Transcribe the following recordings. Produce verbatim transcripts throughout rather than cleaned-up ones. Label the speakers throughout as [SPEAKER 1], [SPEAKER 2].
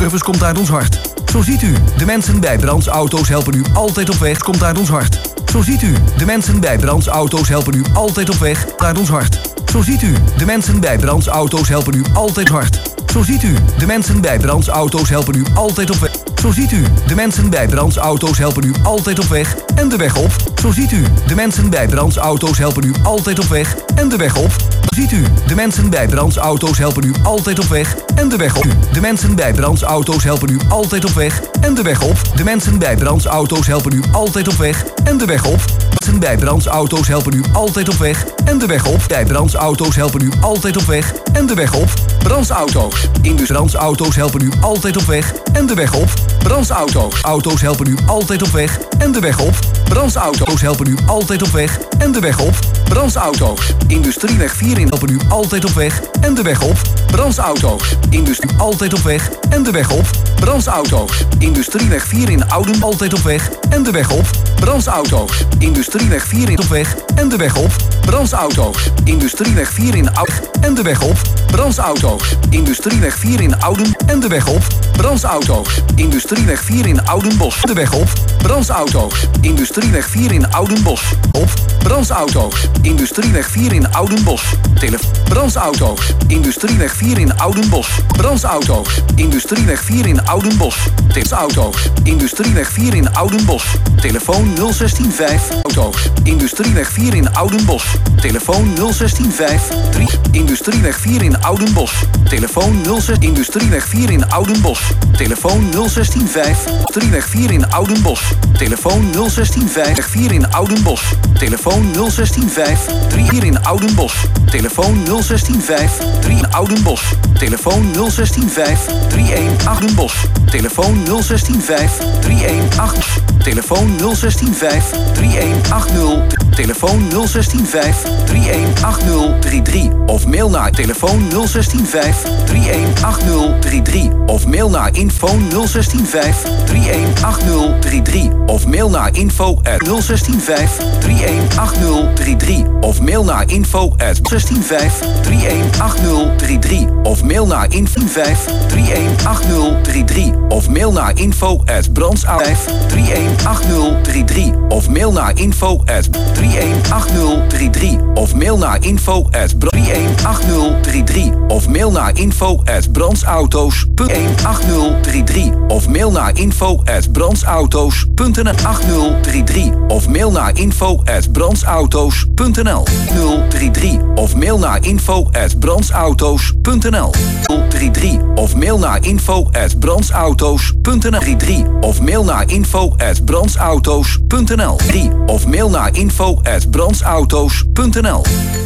[SPEAKER 1] service komt uit ons hart. Zo ziet u, de mensen bij Brands Auto's helpen u altijd op weg, komt uit ons hart. Zo ziet u, de mensen bij Brands Auto's helpen u altijd op weg, uit ons hart. Zo ziet u, de mensen bij Brands Auto's helpen u altijd hard. Zo ziet u, de mensen bij Brands Auto's helpen u altijd op weg. Zo ziet u, de mensen bij Brands Auto's helpen u altijd op weg en de weg op. Zo ziet u, de mensen bij Brands Auto's helpen u altijd op weg en de weg op. Zo ziet u, de mensen bij Brands Auto's helpen u altijd op weg en de weg op. De mensen bij Brands Auto's helpen u altijd op weg en de weg op. De mensen bij Brands Auto's helpen u altijd op weg en de weg op. Mensen bij Brands Auto's helpen u altijd op weg en de weg op. Bij Brands Auto's helpen u altijd op weg en de weg op. Brands Auto's. Indus Brands Auto's helpen u altijd op weg en de weg op. Brands Auto's. Auto's helpen u altijd op weg en de weg op. Brands Auto's helpen u altijd op weg en de weg op. Brands Auto's. Industrieweg vier in helpen u altijd op weg en de weg op. Brands Auto's. Industrie altijd op weg en de weg op. Brands Auto's. Industrieweg vier in Ouden altijd op weg en de weg op. Brands Auto's. Industrieweg vier in op weg en de weg op. Brands Auto's. Industrieweg vier in Oud en de weg op. Brands Auto's. Industrieweg vier in Ouden en de weg op. Brands Auto's. Industrieweg vier in Oudenbosch. De weg op. Brands Auto's. Industrieweg vier in Oudenbosch. Op. Brands Auto's. Industrieweg vier in Oudenbosch. Telefoon. Brands Auto's. Industrieweg vier in Oudenbosch. Brands Auto's. Industrieweg vier in Oudenbosch. Brands Auto's. Industrieweg vier in Oudenbosch. Telefoon nul een zes vijf. Auto's. Industrieweg vier in Oudenbosch. Telefoon nul een zes vijf drie. Industrieweg vier in Oudenbosch. Telefoon nul zes. Industrieweg vier in Oudenbosch. Telefoon nul een zes vijf. Industrieweg vier in Oudenbosch. Telefoon nul een zes vijf vier in Oudenbosch. Telefoon nul een zes vijf drie hier in Oudenbosch. Telefoon nul een zes vijf drie in Oudenbosch. Telefoon nul een zes vijf drie een Oudenbosch. Telefoon nul een zes vijf drie een acht. Telefoon nul een zes vijf drie een acht nul. Telefoon nul een zes vijf drie een acht nul drie drie. Of mail naar telefoon nul een zes vijf drie een acht nul drie drie. Of mail naar info nul een zes vijf drie een acht nul drie drie. Of mail naar info at nul een zes vijf drie een acht nul drie drie. Of mail naar info at nul een zes vijf drie een acht nul drie drie. Of mail naar info vijf drie een acht nul drie drie. Of mail naar info at brands vijf drie een acht nul drie drie. Of mail naar info at drie een acht nul drie drie. Of mail naar info at drie een acht nul drie drie. Of mail naar info at brandsauto's punt een acht nul drie drie. Of mail naar info at brandsauto's punt n l acht nul drie drie. Of mail naar info at brandsauto's punt n l nul drie drie. Of mail naar info at brandsauto's punt n l nul drie drie. Of mail naar info at brandsauto's punt n l drie drie. Of mail naar info at brandsauto's punt n l drie. Of mail naar info at brandsauto's punt n l.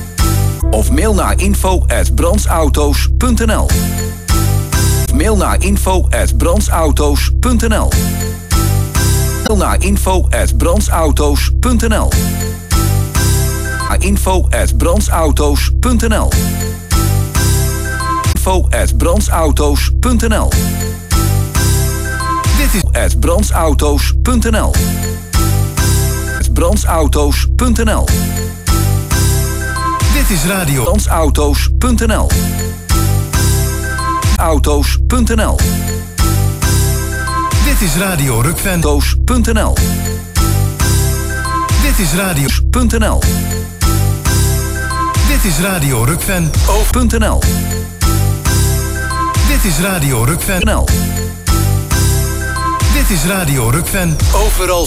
[SPEAKER 1] Of mail naar info at brandsauto's punt n l. Mail naar info at brandsauto's punt n l. Mail naar info at brandsauto's punt n l. Info at brandsauto's punt n l. Info at brandsauto's punt n l. Dit is at brandsauto's punt n l. brandsauto's punt n l. Dit is radio brandsauto's punt n l. Auto's punt n l. Dit is radio rukvento's punt n l. Dit is radio punt n l. Dit is radio Rukven punt n l. Dit is radio Rukven punt n l. Dit is radio Rukven overal.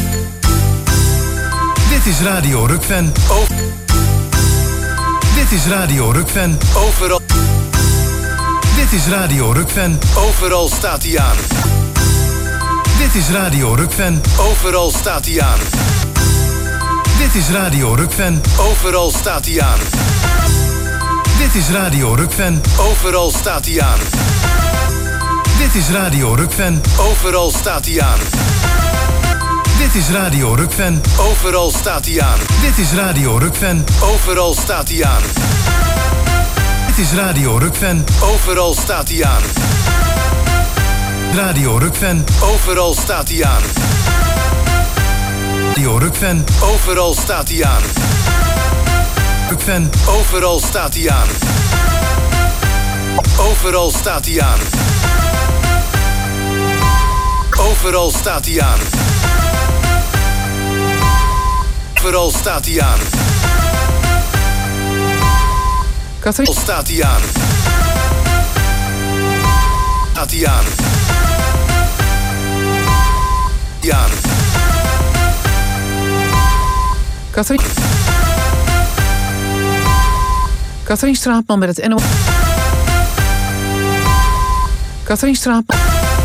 [SPEAKER 1] Dit is radio Rukven over. Dit is radio Rukven overal. Dit is radio Rukven overal staat hij aan. Dit is radio Rukven overal staat hij aan. Dit is radio Rukven overal staat hij aan. Dit is radio Rukven overal staat hij aan. Dit is radio Rukven overal staat hij aan. Dit is radio Rukven overal staat hij aan. Dit is radio Rukven overal staat hij aan. Dit is radio Rukven overal staat hij aan. Radio Rukven overal staat hij aan. Radio Rukven overal staat hij aan. Rukven overal staat hij aan. Overal staat hij aan.
[SPEAKER 2] Overal staat hij aan. Overal staat hij aan.
[SPEAKER 3] Katrien
[SPEAKER 2] staat hij aan. Staat hij aan. Ja.
[SPEAKER 3] Katrien Katrien Straatman met het N O S. Katrien Straatman.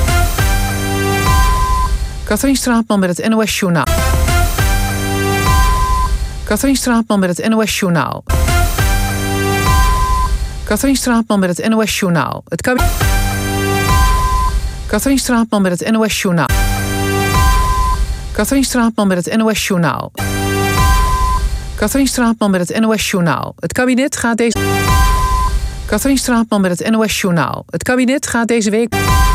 [SPEAKER 3] Katrien Straatman met het N O S-journaal. Katrien Straatman met het N O S-journaal. Katrien Straatman met het N O S-journaal. Het kabinet. Katrien Straatman met het N O S-journaal. Katrien Straatman met het N O S-journaal. Katrien Straatman met het N O S-journaal. Het kabinet gaat deze... Katrien Straatman met het N O S-journaal. Het kabinet gaat deze week...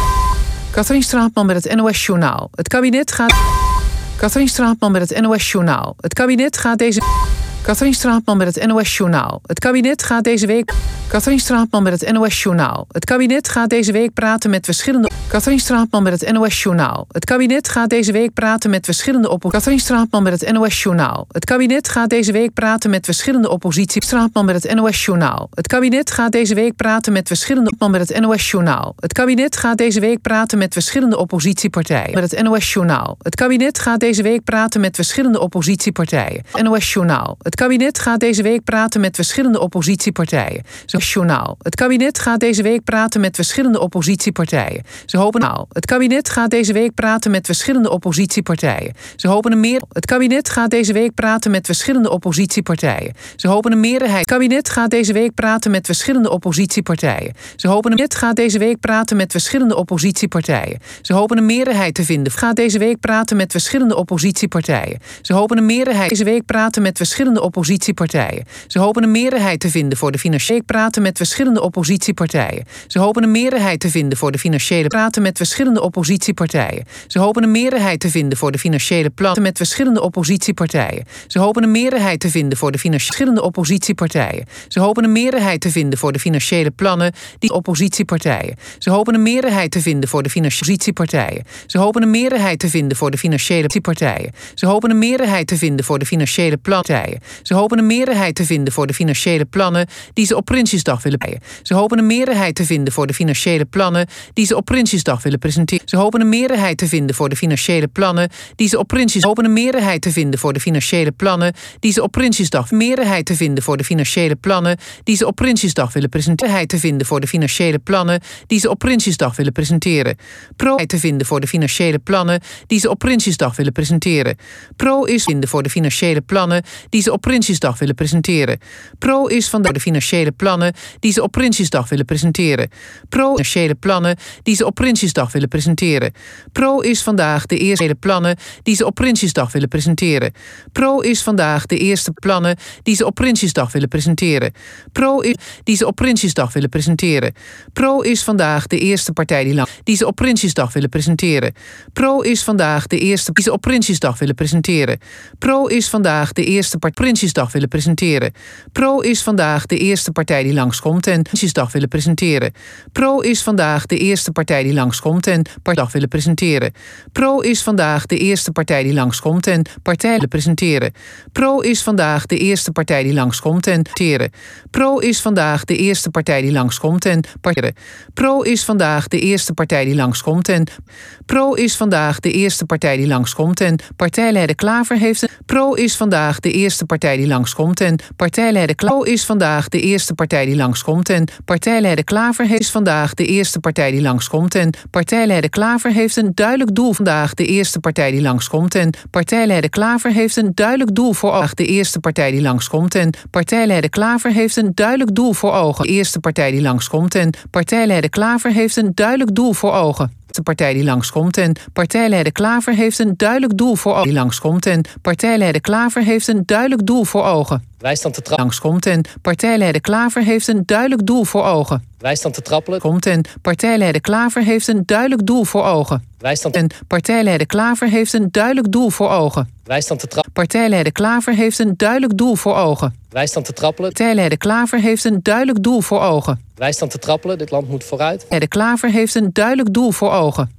[SPEAKER 3] Katrien Straatman met het N O S-journaal. Het kabinet gaat... Katrien Straatman met het N O S-journaal. Het kabinet gaat deze... Katrien Straatman met het N O S-journaal. Het kabinet gaat deze week... Katrien Straatman met het N O S-journaal. Het kabinet gaat deze week praten met verschillende... Katrien Straatman met het N O S-journaal. Het kabinet gaat deze week praten met verschillende oppo... Katrien Straatman met het N O S-journaal. Het kabinet gaat deze week praten met verschillende oppositie... Straatman met het N O S-journaal. Het kabinet gaat deze week praten met verschillende... Man met het N O S-journaal. Het kabinet gaat deze week praten met verschillende oppositiepartijen. Met het N O S-journaal. Het kabinet gaat deze week praten met verschillende oppositiepartijen. N O S-journaal. Het kabinet gaat deze week praten met verschillende oppositiepartijen. Journaal. Het kabinet gaat deze week praten met verschillende oppositiepartijen. Ze hopen nou. Het kabinet gaat deze week praten met verschillende oppositiepartijen. Ze hopen een meer. Het kabinet gaat deze week praten met verschillende oppositiepartijen. Ze hopen een meerderheid. Het kabinet gaat deze week praten met verschillende oppositiepartijen. Ze hopen een kabinet gaat deze week praten met verschillende oppositiepartijen. Ze hopen een meerderheid te vinden. Gaat deze week praten met verschillende oppositiepartijen. Ze hopen een meerderheid deze week praten met verschillende oppositiepartijen. Ze hopen een meerderheid te vinden voor de financiële praten met verschillende oppositiepartijen. Ze hopen een meerderheid te vinden voor de financiële praten met verschillende oppositiepartijen. Ze hopen een meerderheid te vinden voor de financiële plannen met verschillende oppositiepartijen. Ze hopen een meerderheid te vinden voor de verschillende oppositiepartijen. Ze hopen een meerderheid te vinden voor de financiële plannen die oppositiepartijen. Ze hopen een meerderheid te vinden voor de financiële partijen. Ze hopen een meerderheid te vinden voor de financiële partijen. Ze hopen een meerderheid te vinden voor de financiële plannen. Ze hopen een meerderheid te vinden voor de financiële plannen die ze op Prinsjesdag willen brengen. Ze hopen een meerderheid te vinden voor de financiële plannen die ze op Prinsjesdag willen presenteren. Ze hopen een meerderheid te vinden voor de financiële plannen die ze op Prinsjesdag hopen een meerderheid te vinden voor de financiële plannen die ze op Prinsjesdag meerderheid te vinden voor de financiële plannen die ze op Prinsjesdag willen presenteren. Meerderheid te vinden voor de financiële plannen die ze op Prinsjesdag willen presenteren. Pro te vinden voor de financiële plannen die ze op Prinsjesdag willen presenteren. Pro is vinden voor de financiële plannen die ze op Prinsjesdag willen presenteren. Pro is van de financiële plannen die ze op Prinsjesdag willen presenteren. Pro financiële plannen die ze op Prinsjesdag willen presenteren. Pro is vandaag de eerste plannen die ze op Prinsjesdag willen presenteren. Pro is vandaag de eerste plannen die ze op Prinsjesdag willen presenteren. Pro is die ze op Prinsjesdag willen presenteren. Pro is vandaag de eerste partij die lang die ze op Prinsjesdag willen presenteren. Pro is vandaag de eerste die ze op Prinsjesdag willen presenteren. Pro is vandaag de eerste partij Prinsjesdag willen presenteren. Pro is vandaag de eerste partij die langskomt en Prinsjesdag willen presenteren. Pro is vandaag de eerste partij die langskomt en partij willen presenteren. Pro is vandaag de eerste partij die langskomt en partij willen presenteren. Pro is vandaag de eerste partij die langskomt en teren. Pro is vandaag de eerste partij die langskomt en parteren. Pro is vandaag de eerste partij die langskomt en Pro is vandaag de eerste partij die langskomt en partijleider Klaver heeft een Pro is vandaag de eerste partij die langskomt en partijleider Klaver is vandaag de eerste partij die langskomt en partijleider Klaver heeft vandaag de eerste partij die langskomt en partijleider Klaver heeft een duidelijk doel vandaag de eerste partij die langskomt en partijleider Klaver heeft een duidelijk doel voor ogen de eerste partij die langskomt en partijleider Klaver heeft een duidelijk doel voor ogen de eerste partij die langskomt en partijleider Klaver heeft een duidelijk doel voor ogen de partij die langskomt en partijleider Klaver heeft een duidelijk doel voor ogen die langskomt en partijleider Klaver heeft een duidelijk doel voor ogen.
[SPEAKER 4] Wij staan te trappelen.
[SPEAKER 3] Langskomt en partijleider Klaver heeft een duidelijk doel voor ogen.
[SPEAKER 4] Wij staan te trappelen.
[SPEAKER 3] Komt en partijleider Klaver heeft een duidelijk doel voor ogen.
[SPEAKER 4] Wij staan te...
[SPEAKER 3] En partijleider Klaver heeft een duidelijk doel voor ogen.
[SPEAKER 4] Wij staan te trappelen.
[SPEAKER 3] Partijleider Klaver heeft een duidelijk doel voor ogen.
[SPEAKER 4] Wij staan te trappelen.
[SPEAKER 3] Partijleider Klaver heeft een duidelijk doel voor ogen.
[SPEAKER 4] Wij staan te trappelen. Dit land moet vooruit.
[SPEAKER 3] De Klaver heeft een duidelijk doel voor ogen.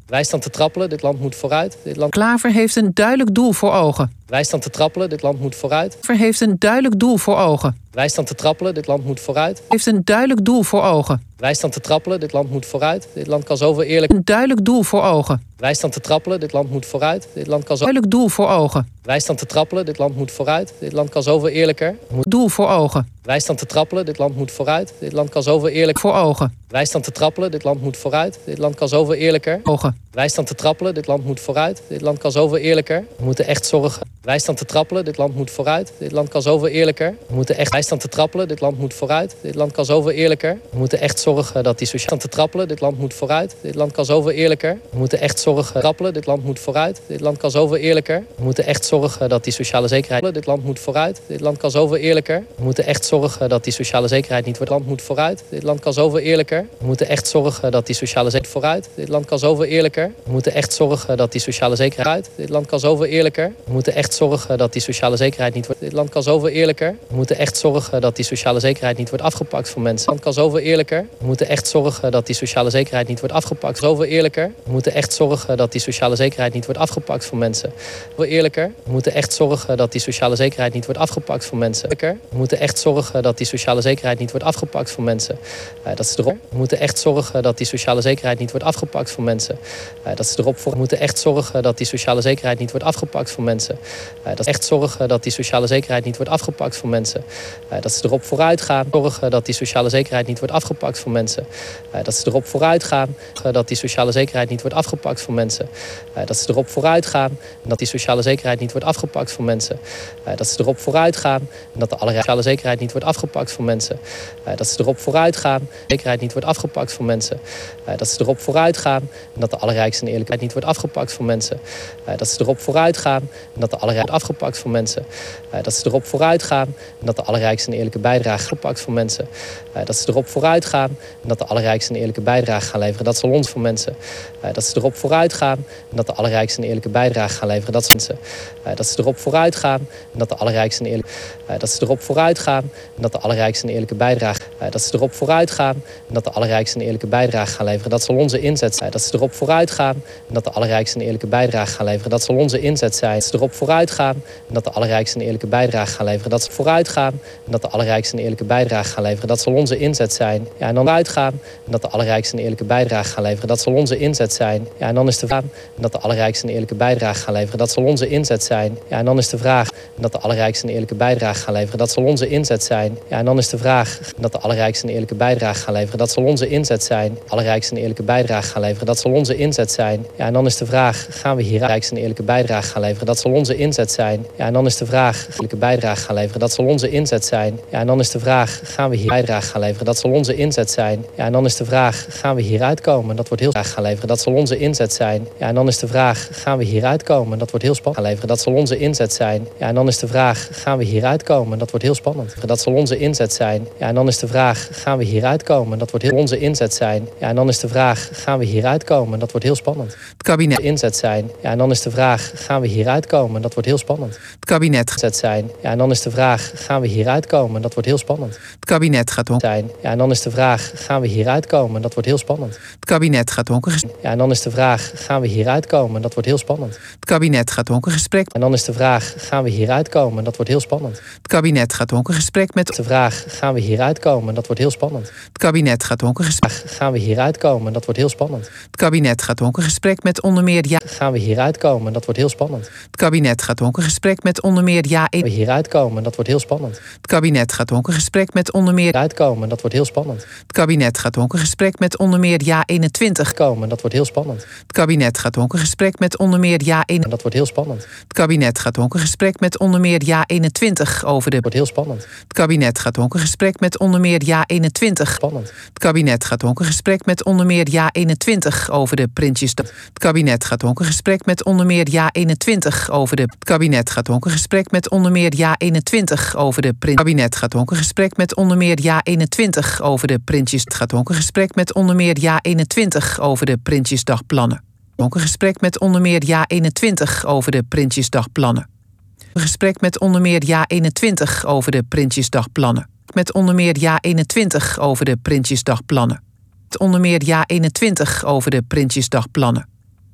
[SPEAKER 4] Wij staan te trappelen, dit land moet vooruit. Dit land...
[SPEAKER 3] Klaver heeft een duidelijk doel voor ogen.
[SPEAKER 4] Wij staan te trappelen, dit land moet vooruit.
[SPEAKER 3] Klaver heeft een duidelijk doel voor ogen.
[SPEAKER 4] Wij staan te trappelen, dit land moet vooruit.
[SPEAKER 3] Heeft een duidelijk doel voor ogen.
[SPEAKER 4] Wij staan te trappelen, dit land moet vooruit. Dit land kan zoveel eerlijk...
[SPEAKER 3] Een duidelijk doel voor ogen.
[SPEAKER 4] Wij staan te trappelen, dit land moet vooruit. Dit land kan zo...
[SPEAKER 3] Duidelijk doel voor ogen.
[SPEAKER 4] Wij staan te trappelen, dit land moet vooruit. Dit land kan zoveel eerlijker... Moet...
[SPEAKER 3] Doel voor ogen.
[SPEAKER 4] Wij staan te trappelen, dit land moet vooruit. Dit land kan zoveel eerlijk...
[SPEAKER 3] Voor ogen.
[SPEAKER 4] Wij staan te trappelen, dit land moet vooruit. Dit land kan zoveel eerlijker...
[SPEAKER 3] Ogen.
[SPEAKER 4] Wij staan te trappelen, dit land moet vooruit. Dit land kan zoveel eerlijker... We moeten echt zorgen. Wij staan te trappelen, dit land moet vooruit. Dit land kan zoveel eerlijker... We moeten echt... Wij staan te trappelen, dit land moet vooruit. Dit land kan zoveel eerlijker... We moeten echt zorgen dat die sociaal... te trappelen, dit land moet vooruit. Dit land kan zoveel eerlijker... We moeten echt zorgen... Trappelen, dit land moet vooruit. Dit land kan zoveel eerlijker... We moeten echt zorgen dat die sociale zekerheid... Dit land moet vooruit. Dit land kan zoveel eerlijker... We moeten echt zorgen dat die sociale zekerheid niet wordt... Dit land moet vooruit. Dit land kan zoveel eerlijker... We moeten echt zorgen dat die sociale zekerheid vooruit. Dit land kan zoveel eerlijker... We moeten echt zorgen dat die sociale zekerheid... Dit land kan zoveel eerlijker... We moeten echt zorgen dat die sociale zekerheid niet wordt... Dit land kan zoveel eerlijker... We moeten echt zorgen dat die sociale zekerheid niet wordt afgepakt van mensen. Dit land kan zoveel eerlijker... We moeten echt zorgen dat die sociale zekerheid niet wordt afgepakt. Zoveel eerlijker... We moeten echt zorgen dat die sociale zekerheid niet wordt afgepakt van mensen. Zoveel eerlijker... We moeten echt zorgen dat die sociale zekerheid niet wordt afgepakt van mensen. We moeten echt zorgen dat die sociale zekerheid niet wordt afgepakt van mensen. Uh, dat is erop. We moeten echt zorgen dat die sociale zekerheid niet wordt afgepakt van mensen. Uh, dat is erop voor. We moeten echt zorgen dat die sociale zekerheid niet wordt afgepakt van mensen. Uh, dat is echt zorgen dat die sociale zekerheid niet wordt afgepakt van mensen. Uh, dat is erop vooruit gaan. Zorgen dat die sociale zekerheid niet wordt afgepakt van mensen. Uh, dat is erop vooruit gaan. Uh, dat die sociale zekerheid niet wordt afgepakt van mensen. Uh, dat is erop vooruit gaan. En dat die sociale zekerheid niet wordt afgepakt van mensen. Uh, dat is erop vooruit gaan. En dat de alle sociale zekerheid niet wordt afgepakt van mensen. Uh, dat is erop vooruit gaan. Zekerheid niet wordt afgepakt van mensen. Uh, dat is erop vooruit gaan. En dat de allerrijkste en eerlijkheid niet wordt afgepakt van mensen. Uh, dat is erop vooruit gaan. En dat de allerrijkste afgepakt van mensen. Uh, dat is erop vooruit gaan. En dat de allerrijkste en eerlijke bijdrage gepakt van mensen. Uh, dat is erop vooruit gaan. En dat de allerrijkste en eerlijke bijdrage gaan leveren. Dat zal ons van mensen. Uh, dat is erop vooruit gaan. En dat de allerrijkste en eerlijke bijdrage gaan leveren. Dat is mensen. Uh, dat is erop vooruit gaan. En dat de allerrijkste en eerlijke... Uh, dat is erop vooruit gaan. En dat de allerrijkste en eerlijke bijdrage... Uh, dat is erop vooruit gaan. En dat de allerrijkste en eerlijke bijdrage gaan leveren. Dat zal onze inzet zijn. Uh, dat is erop vooruit gaan. En dat de allerrijkste en eerlijke bijdrage gaan leveren. Dat zal onze inzet zijn. Dat is erop vooruit gaan. En dat de allerrijkste en eerlijke bijdrage gaan leveren. Dat is vooruit gaan. En dat de allerrijkste en eerlijke bijdrage gaan leveren. Dat zal onze inzet zijn. Ja, en dan uitgaan. En dat de allerrijkste en eerlijke bijdrage gaan leveren. Dat zal onze inzet zijn. Ja, en dan is de vraag. En dat de allerrijkste en eerlijke bijdrage gaan leveren. Dat zal onze inzet zijn. Ja, en dan is de vraag. En dat de allerrijkste en eerlijke bijdrage gaan leveren. Dat zal onze inzet zijn. Ja, en dan is de vraag. En dat de allerrijkste en eerlijke bijdrage gaan leveren. Dat zal onze inzet zijn. Allerrijkste en eerlijke bijdrage gaan leveren. Dat zal onze inzet zijn. Ja, en dan is de vraag. Gaan we hier allerrijkste en eerlijke bijdrage gaan leveren? Dat zal onze inzet zijn. Ja, en dan is de vraag. Eerlijke bijdrage gaan leveren. Dat zal onze inzet zijn. Ja, en dan is de vraag. Gaan we hier bijdrage gaan leveren? Dat zal onze inzet zijn. Ja, en dan is de vraag. Gaan we hieruit komen? Dat wordt heel graag gaan leveren. Dat zal onze inzet zijn. Ja, en dan is de vraag. Gaan we hieruit komen? Dat wordt heel spannend gaan leveren. Dat zal onze inzet zijn. Ja, en dan is de vraag. Gaan we hieruit komen? Dat wordt heel spannend. Dat zal onze inzet zijn. Ja, en dan is de vraag. Gaan we hieruit komen? Dat wordt heel onze inzet zijn. Ja, en dan is de vraag. Gaan we hieruit komen? Dat wordt heel spannend.
[SPEAKER 3] Het kabinet
[SPEAKER 4] inzet zijn. Ja, en dan is de vraag. Gaan we hieruit komen? Dat wordt heel spannend.
[SPEAKER 3] Het kabinet
[SPEAKER 4] gezet zijn. Ja, en dan is de vraag. Gaan we hieruit komen? Dat wordt heel spannend.
[SPEAKER 3] Het kabinet gaat om
[SPEAKER 4] zijn. Ja, en dan is de vraag. Gaan we hieruit komen? Dat wordt heel spannend.
[SPEAKER 3] Het kabinet gaat donker.
[SPEAKER 4] Ja, en dan is de vraag. Gaan we hieruit komen? Dat wordt heel spannend.
[SPEAKER 3] Het kabinet gaat donker gesprek.
[SPEAKER 4] En dan is de vraag. Gaan we hieruit komen? Dat wordt heel spannend.
[SPEAKER 3] Het kabinet gaat donker gesprek met
[SPEAKER 4] de vraag. Gaan we hieruit komen? Dat wordt heel spannend.
[SPEAKER 3] Het kabinet gaat donker gesprek.
[SPEAKER 4] Gaan we hieruit komen? Dat wordt heel spannend.
[SPEAKER 3] Het kabinet gaat donker gesprek met onder meer ja.
[SPEAKER 4] Gaan we hieruit komen? Dat wordt heel spannend.
[SPEAKER 3] Het kabinet gaat donker gesprek met onder meer ja.
[SPEAKER 4] Gaan we hieruit komen? Dat wordt heel spannend.
[SPEAKER 3] Het kabinet gaat donker gesprek met onder meer
[SPEAKER 4] uitkomen. Dat wordt heel spannend.
[SPEAKER 3] Het kabinet gaat donker gesprek met onder meer ja eenentwintig
[SPEAKER 4] komen. Dat wordt heel spannend.
[SPEAKER 3] Het kabinet gaat donker gesprek met onder meer ja een.
[SPEAKER 4] Dat wordt heel spannend.
[SPEAKER 3] Het kabinet gaat donker gesprek met onder meer ja eenentwintig over de.
[SPEAKER 4] Wordt heel spannend.
[SPEAKER 3] Het kabinet gaat donker gesprek met onder meer ja eenentwintig.
[SPEAKER 4] Spannend.
[SPEAKER 3] Het kabinet gaat donker gesprek met onder meer ja eenentwintig over de printjes. Het kabinet gaat donker gesprek met onder meer ja eenentwintig over de. Het kabinet gaat donker gesprek met onder meer ja eenentwintig over de print. Het kabinet gaat donker gesprek met onder meer ja eenentwintig over de printjes. Het gaat donker gesprek met onder meer ja eenentwintig over de printjesdagplannen. Donker gesprek met onder meer ja eenentwintig over de printjesdagplannen. Gesprek met onder meer ja eenentwintig over de printjesdagplannen. Met onder meer ja eenentwintig over de printjesdagplannen. Met onder meer ja eenentwintig over de printjesdagplannen.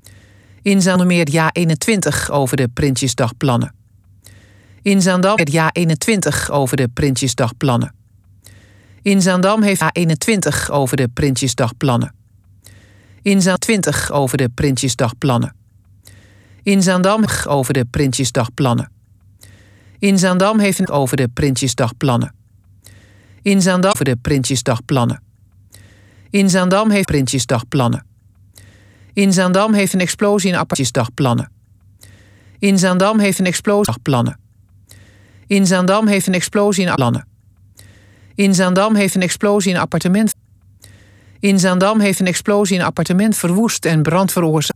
[SPEAKER 3] In Zaandam Ja eenentwintig over de Prinsjesdagplannen. In Zaandam Ja eenentwintig over de Prinsjesdagplannen. In Zaandam heeft Ja eenentwintig over de Prinsjesdagplannen. In Zaandam twintig over de Prinsjesdagplannen. In Zaandam over de Prinsjesdagplannen. In Zaandam heeft een over de Prinsjesdagplannen. In Zaandam over de Prinsjesdagplannen. In Zaandam heeft Prinsjesdagplannen. In Zaandam heeft een explosie in appartementsdagplannen. In Zaandam heeft een explosie plannen. In Zaandam heeft een explosie in plannen. In Zaandam heeft een explosie in appartement. In Zaandam heeft een explosie in appartement verwoest en brand veroorzaakt.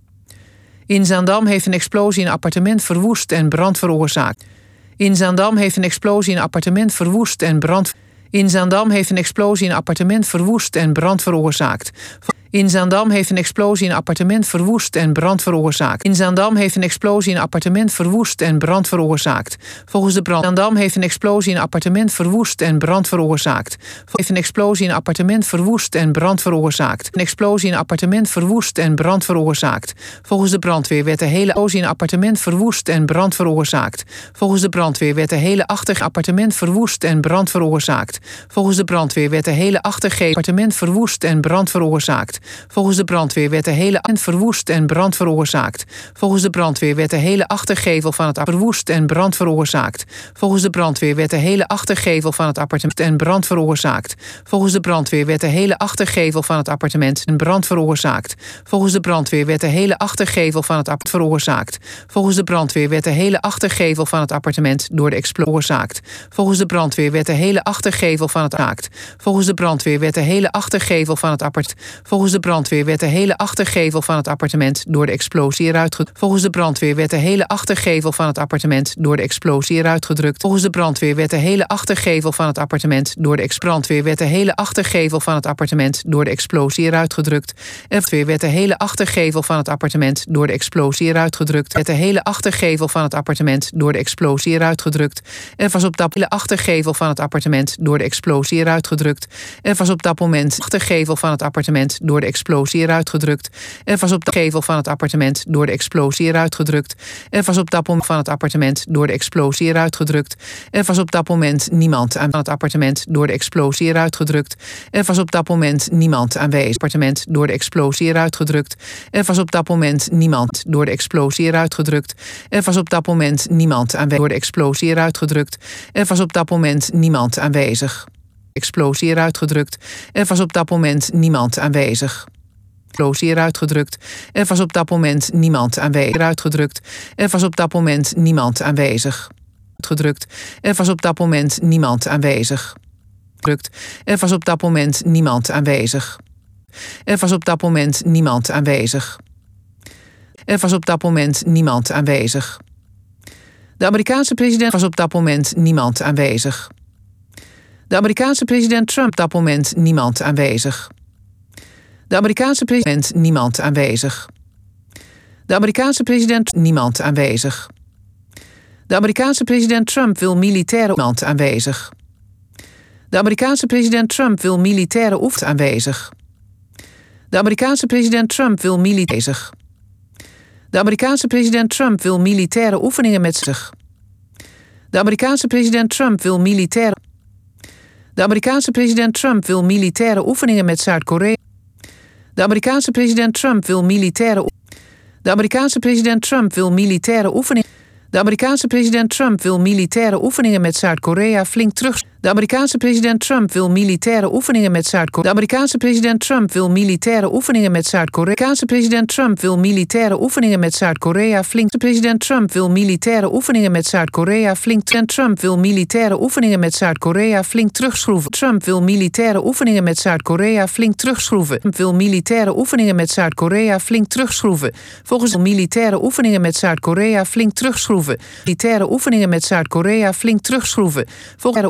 [SPEAKER 3] In Zaandam heeft een explosie in appartement verwoest en brand veroorzaakt. In Zaandam heeft een explosie in appartement verwoest en brand. In Zaandam heeft een explosie in appartement verwoest en brand veroorzaakt. In Zaandam heeft een explosie in appartement verwoest en brand veroorzaakt. In Zaandam heeft een explosie in appartement verwoest en brand veroorzaakt. Volgens de brand. Zaandam heeft een explosie in appartement verwoest en brand veroorzaakt. Heeft een explosie in appartement verwoest en brand veroorzaakt. Een explosie in appartement verwoest en brand veroorzaakt. Volgens de brandweer werd de hele explosie in appartement verwoest en brand veroorzaakt. Volgens de brandweer werd de hele achterappartement verwoest en brand veroorzaakt. Volgens de brandweer werd de hele achterappartement verwoest en brand veroorzaakt. Volgens de brandweer werd de hele en verwoest en brand veroorzaakt. Volgens de brandweer werd de hele achtergevel van het verwoest en brand veroorzaakt. Volgens de brandweer werd de hele achtergevel van het appartement en brand veroorzaakt. Volgens de brandweer werd de hele achtergevel van het appartement en brand veroorzaakt. Volgens de brandweer werd de hele achtergevel van het appartement veroorzaakt. Volgens de brandweer werd de hele achtergevel van het appartement door de explosie veroorzaakt. Volgens de brandweer werd de hele achtergevel van het raakt. Volgens de brandweer werd de hele achtergevel van het appartement. Volgens de brandweer werd de hele achtergevel van het appartement door de explosie eruit gedrukt. Volgens de brandweer werd de hele achtergevel van het appartement door de explosie eruit gedrukt. Volgens de brandweer werd de hele achtergevel van het appartement door de brandweer werd de hele achtergevel van het appartement door de explosie eruit gedrukt. En weer werd de hele achtergevel van het appartement door de explosie eruit gedrukt. Werd de hele achtergevel van het appartement door de explosie eruit gedrukt. En was op dat hele achtergevel van het appartement door de explosie eruit gedrukt. En was op dat moment achtergevel van het appartement door de explosie eruit gedrukt. En was op de gevel van het appartement door de explosie eruit gedrukt. En was op dat moment van het appartement door de explosie eruit gedrukt. En was op dat moment niemand aan het appartement door de explosie eruit gedrukt. En was op dat moment niemand aanwezig. Appartement door de explosie eruit gedrukt. En was op dat moment niemand door de explosie eruit gedrukt. En was op dat moment niemand aanwezig door de explosie eruit gedrukt. En was op dat moment niemand aanwezig. Explosie eruit gedrukt. En was op dat moment niemand aanwezig. Explosie eruit gedrukt. En was op dat moment niemand aanwezig. Eruit gedrukt. En was op dat moment niemand aanwezig. Gedrukt. En was op dat moment niemand aanwezig. Gedrukt. En was op dat moment niemand aanwezig. En was op dat moment niemand aanwezig. En was op dat moment niemand aanwezig. De Amerikaanse president was op dat moment niemand aanwezig. De Amerikaanse president Trump op dat moment niemand aanwezig. De Amerikaanse president niemand aanwezig. De Amerikaanse president niemand aanwezig. De Amerikaanse president Trump wil militaire niemand aanwezig. De Amerikaanse president Trump wil militaire oefening aanwezig. De Amerikaanse president Trump wil militaire. De Amerikaanse president Trump wil militaire oefeningen met zich. De Amerikaanse president Trump wil militaire. De Amerikaanse president Trump wil militaire oefeningen met Zuid-Korea. De Amerikaanse president Trump wil militaire. De Amerikaanse president Trump wil militaire oefeningen. De Amerikaanse president Trump wil militaire oefeningen met Zuid-Korea flink terug. De Amerikaanse president Trump wil militaire oefeningen met Zuid-Korea. De Amerikaanse president Trump wil militaire oefeningen met Zuid-Korea. De Amerikaanse president Trump wil militaire oefeningen met Zuid-Korea flink. De president Trump wil militaire oefeningen met Zuid-Korea flink. President Trump wil militaire oefeningen met Zuid-Korea flink terugschroeven. Trump wil militaire oefeningen met Zuid-Korea flink terugschroeven. Trump wil militaire oefeningen met Zuid-Korea flink terugschroeven. Volgens militaire oefeningen met Zuid-Korea flink terugschroeven. Militaire oefeningen met Zuid-Korea flink terugschroeven. Volgens oefeningen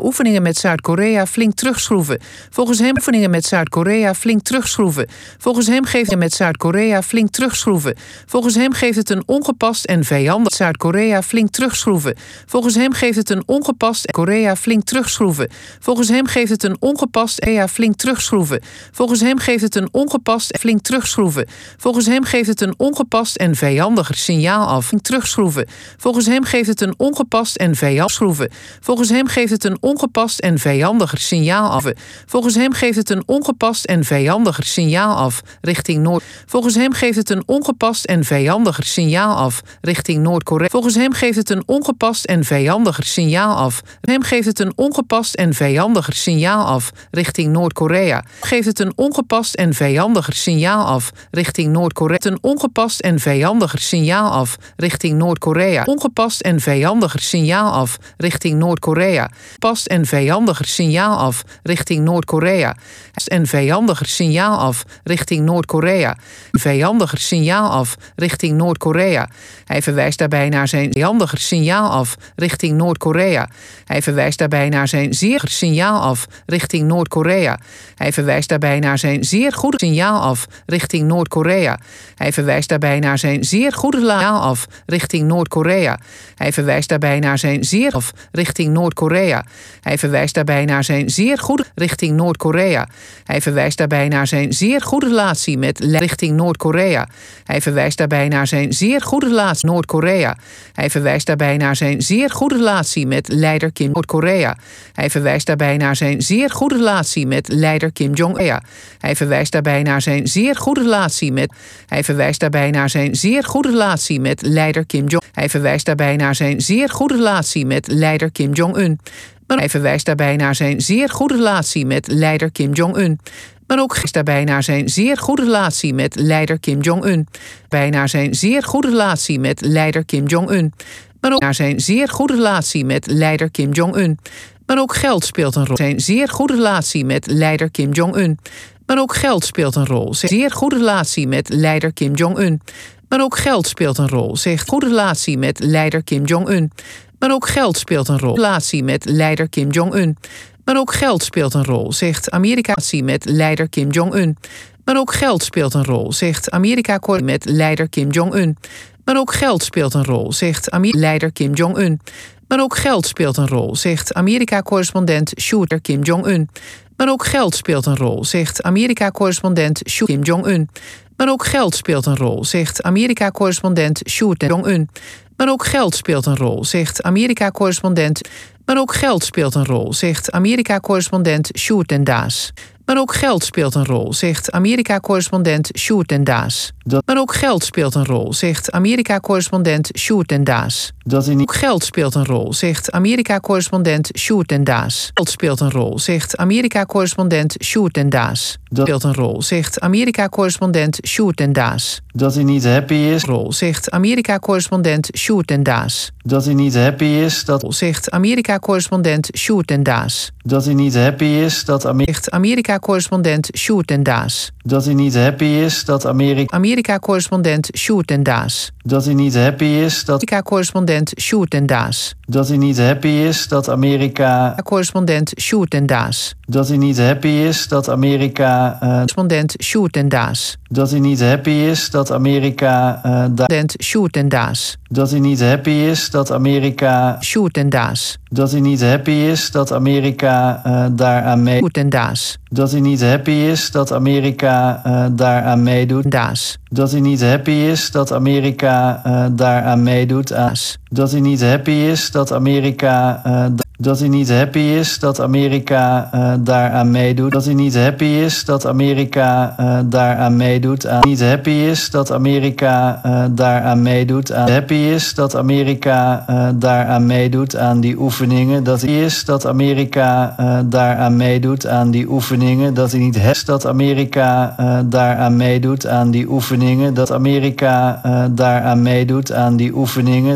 [SPEAKER 3] met Zuid-Korea flink terugschroeven. Volgens hem oefeningen met Zuid-Korea flink terugschroeven. Volgens hem geeft het met Zuid-Korea flink terugschroeven. Volgens hem geeft het een ongepast en vijandig Zuid-Korea flink terugschroeven. Volgens hem geeft het een ongepast Korea flink terugschroeven. Volgens hem geeft het een ongepast Korea flink terugschroeven. Volgens hem geeft het een ongepast flink terugschroeven. Volgens hem geeft het een ongepast en vijandiger signaal af. Terugschroeven. Volgens hem geeft het een ongepast en vijandig schroeven. Volgens hem geeft het een ongepast en vijandiger signaal af. Volgens hem geeft het een ongepast en vijandiger signaal af richting Noord. Volgens hem geeft het een ongepast en vijandiger signaal af richting Noord-Korea. Volgens hem geeft het een ongepast en vijandiger signaal af. Hem geeft het een ongepast en vijandiger signaal af richting Noord-Korea. Geeft het een ongepast en vijandiger signaal af richting Noord-Korea. Een ongepast en vijandiger signaal af richting Noord-Korea. Ongepast en vijandiger signaal af richting Noord-Korea. Past en vijandiger signaal af richting Noord-Korea. En vijandiger signaal af richting Noord-Korea. Vijandiger signaal af richting Noord-Korea. Hij verwijst daarbij naar zijn vijandiger signaal af richting Noord-Korea. Hij verwijst daarbij naar zijn zeer signaal af richting Noord-Korea. Hij verwijst daarbij naar zijn zeer goede signaal af richting Noord-Korea. Hij verwijst daarbij naar zijn zeer goede signaal af richting Noord-Korea. Hij verwijst daarbij naar zijn zeer af richting Noord-Korea. Hij verwijst daarbij naar zijn zeer goede richting Noord-Korea. Hij verwijst daarbij naar zijn zeer goede relatie met richting Noord-Korea. Hij verwijst daarbij naar zijn zeer goede relatie Noord-Korea. Hij verwijst daarbij naar zijn zeer goede relatie met leider Kim Noord-Korea. Hij verwijst daarbij naar zijn zeer goede relatie met leider Kim Jong-un. Hij verwijst daarbij naar zijn zeer goede relatie met Hij verwijst daarbij naar zijn zeer goede relatie met leider Kim Jong. Hij verwijst daarbij naar zijn zeer goede relatie met leider Kim Jong-un. Maar hij verwijst daarbij naar zijn zeer goede relatie met leider Kim Jong-un. Maar ook verwijst daarbij naar zijn zeer goede relatie met leider Kim Jong-un. Bij naar zijn zeer goede relatie met leider Kim Jong-un. Maar ook naar zijn zeer goede relatie met leider Kim Jong-un. Maar ook geld speelt een rol. Zijn zeer goede relatie met leider Kim Jong-un. Maar ook geld speelt een rol. Zijn zeer goede relatie met leider Kim Jong-un. Maar ook geld speelt een rol. Zegt goede relatie met leider Kim Jong-un. Maar ook geld speelt een rol. Relatie met leider Kim Jong-un. Maar ook geld speelt een rol, zegt Amerika met leider Kim Jong-un. Maar ook geld speelt een rol, zegt Amerika met leider Kim Jong-un. Maar ook geld speelt een rol, zegt Amerika leider Kim Jong-un. Maar ook geld speelt een rol, zegt Amerika-correspondent Shooter Kim Jong-un. Maar ook geld speelt een rol, zegt Amerika-correspondent Kim Jong-un. Maar ook geld speelt een rol, zegt Amerika-correspondent Shooter Jong-un. Maar ook geld speelt een rol, zegt Amerika-correspondent. Maar ook geld speelt een rol, zegt Amerika-correspondent Sjoerd en Daas. Maar ook geld speelt een rol, zegt Amerika-correspondent Sjoerd en Daas. Maar ook geld speelt een rol, zegt Amerika-correspondent Sjoerd en Daas. Dat in ook geld speelt een rol, zegt Amerika-correspondent Sjoerd en Daas. Geld speelt een rol, zegt Amerika-correspondent Sjoerd en Daas. Dat speelt een rol, zegt Amerika-correspondent Sjoerd en Daas.
[SPEAKER 5] Dat hij niet happy is.
[SPEAKER 3] Rol, zegt Amerika-correspondent Sjoerd en Daas.
[SPEAKER 5] Dat hij niet happy is. Dat
[SPEAKER 3] zegt Amerika-correspondent Sjoerd en Daas.
[SPEAKER 5] Dat hij niet happy is dat Amerika.
[SPEAKER 3] Zegt Amerika-correspondent Sjoerd en Daas.
[SPEAKER 5] Dat hij niet happy is dat Amerika.
[SPEAKER 3] Amerika-correspondent Sjoerd en Daas.
[SPEAKER 5] Dat hij niet happy is dat.
[SPEAKER 3] Amerika-correspondent Sjoerd en Daas.
[SPEAKER 5] Dat hij niet happy is dat Amerika.
[SPEAKER 3] Correspondent Sjoerd en Daas.
[SPEAKER 5] Dat hij niet happy is dat Amerika. Uh,
[SPEAKER 3] Correspondent Sjoerd en Daas.
[SPEAKER 5] Dat hij niet happy is dat Amerika. Uh,
[SPEAKER 3] Correspondent Sjoerd en Daas.
[SPEAKER 5] Dat hij niet happy is dat Amerika.
[SPEAKER 3] Sjoerd en Daas.
[SPEAKER 5] Dat hij niet happy is dat Amerika uh, daaraan meedoet.
[SPEAKER 3] Sjoerd en Daas.
[SPEAKER 5] Dat hij niet happy is dat Amerika uh, daaraan meedoet.
[SPEAKER 3] Daas.
[SPEAKER 5] Dat hij niet happy is dat Amerika uh, daaraan meedoet.
[SPEAKER 3] Daas.
[SPEAKER 5] Dat hij niet happy is dat Amerika. Uh, dat hij niet happy is dat Amerika uh, daaraan meedoet. Dat hij niet happy is dat Amerika uh, daaraan meedoet. Aan. Niet happy is dat Amerika uh, daaraan meedoet. Aan. Happy is dat Amerika uh, daaraan meedoet aan die oefeningen. Dat hij is dat Amerika uh, daaraan meedoet aan die oefeningen. Dat hij niet heeft dat Amerika uh, daaraan meedoet aan die oefeningen. Dat Amerika uh, daaraan meedoet aan die oefeningen. Dat hij niet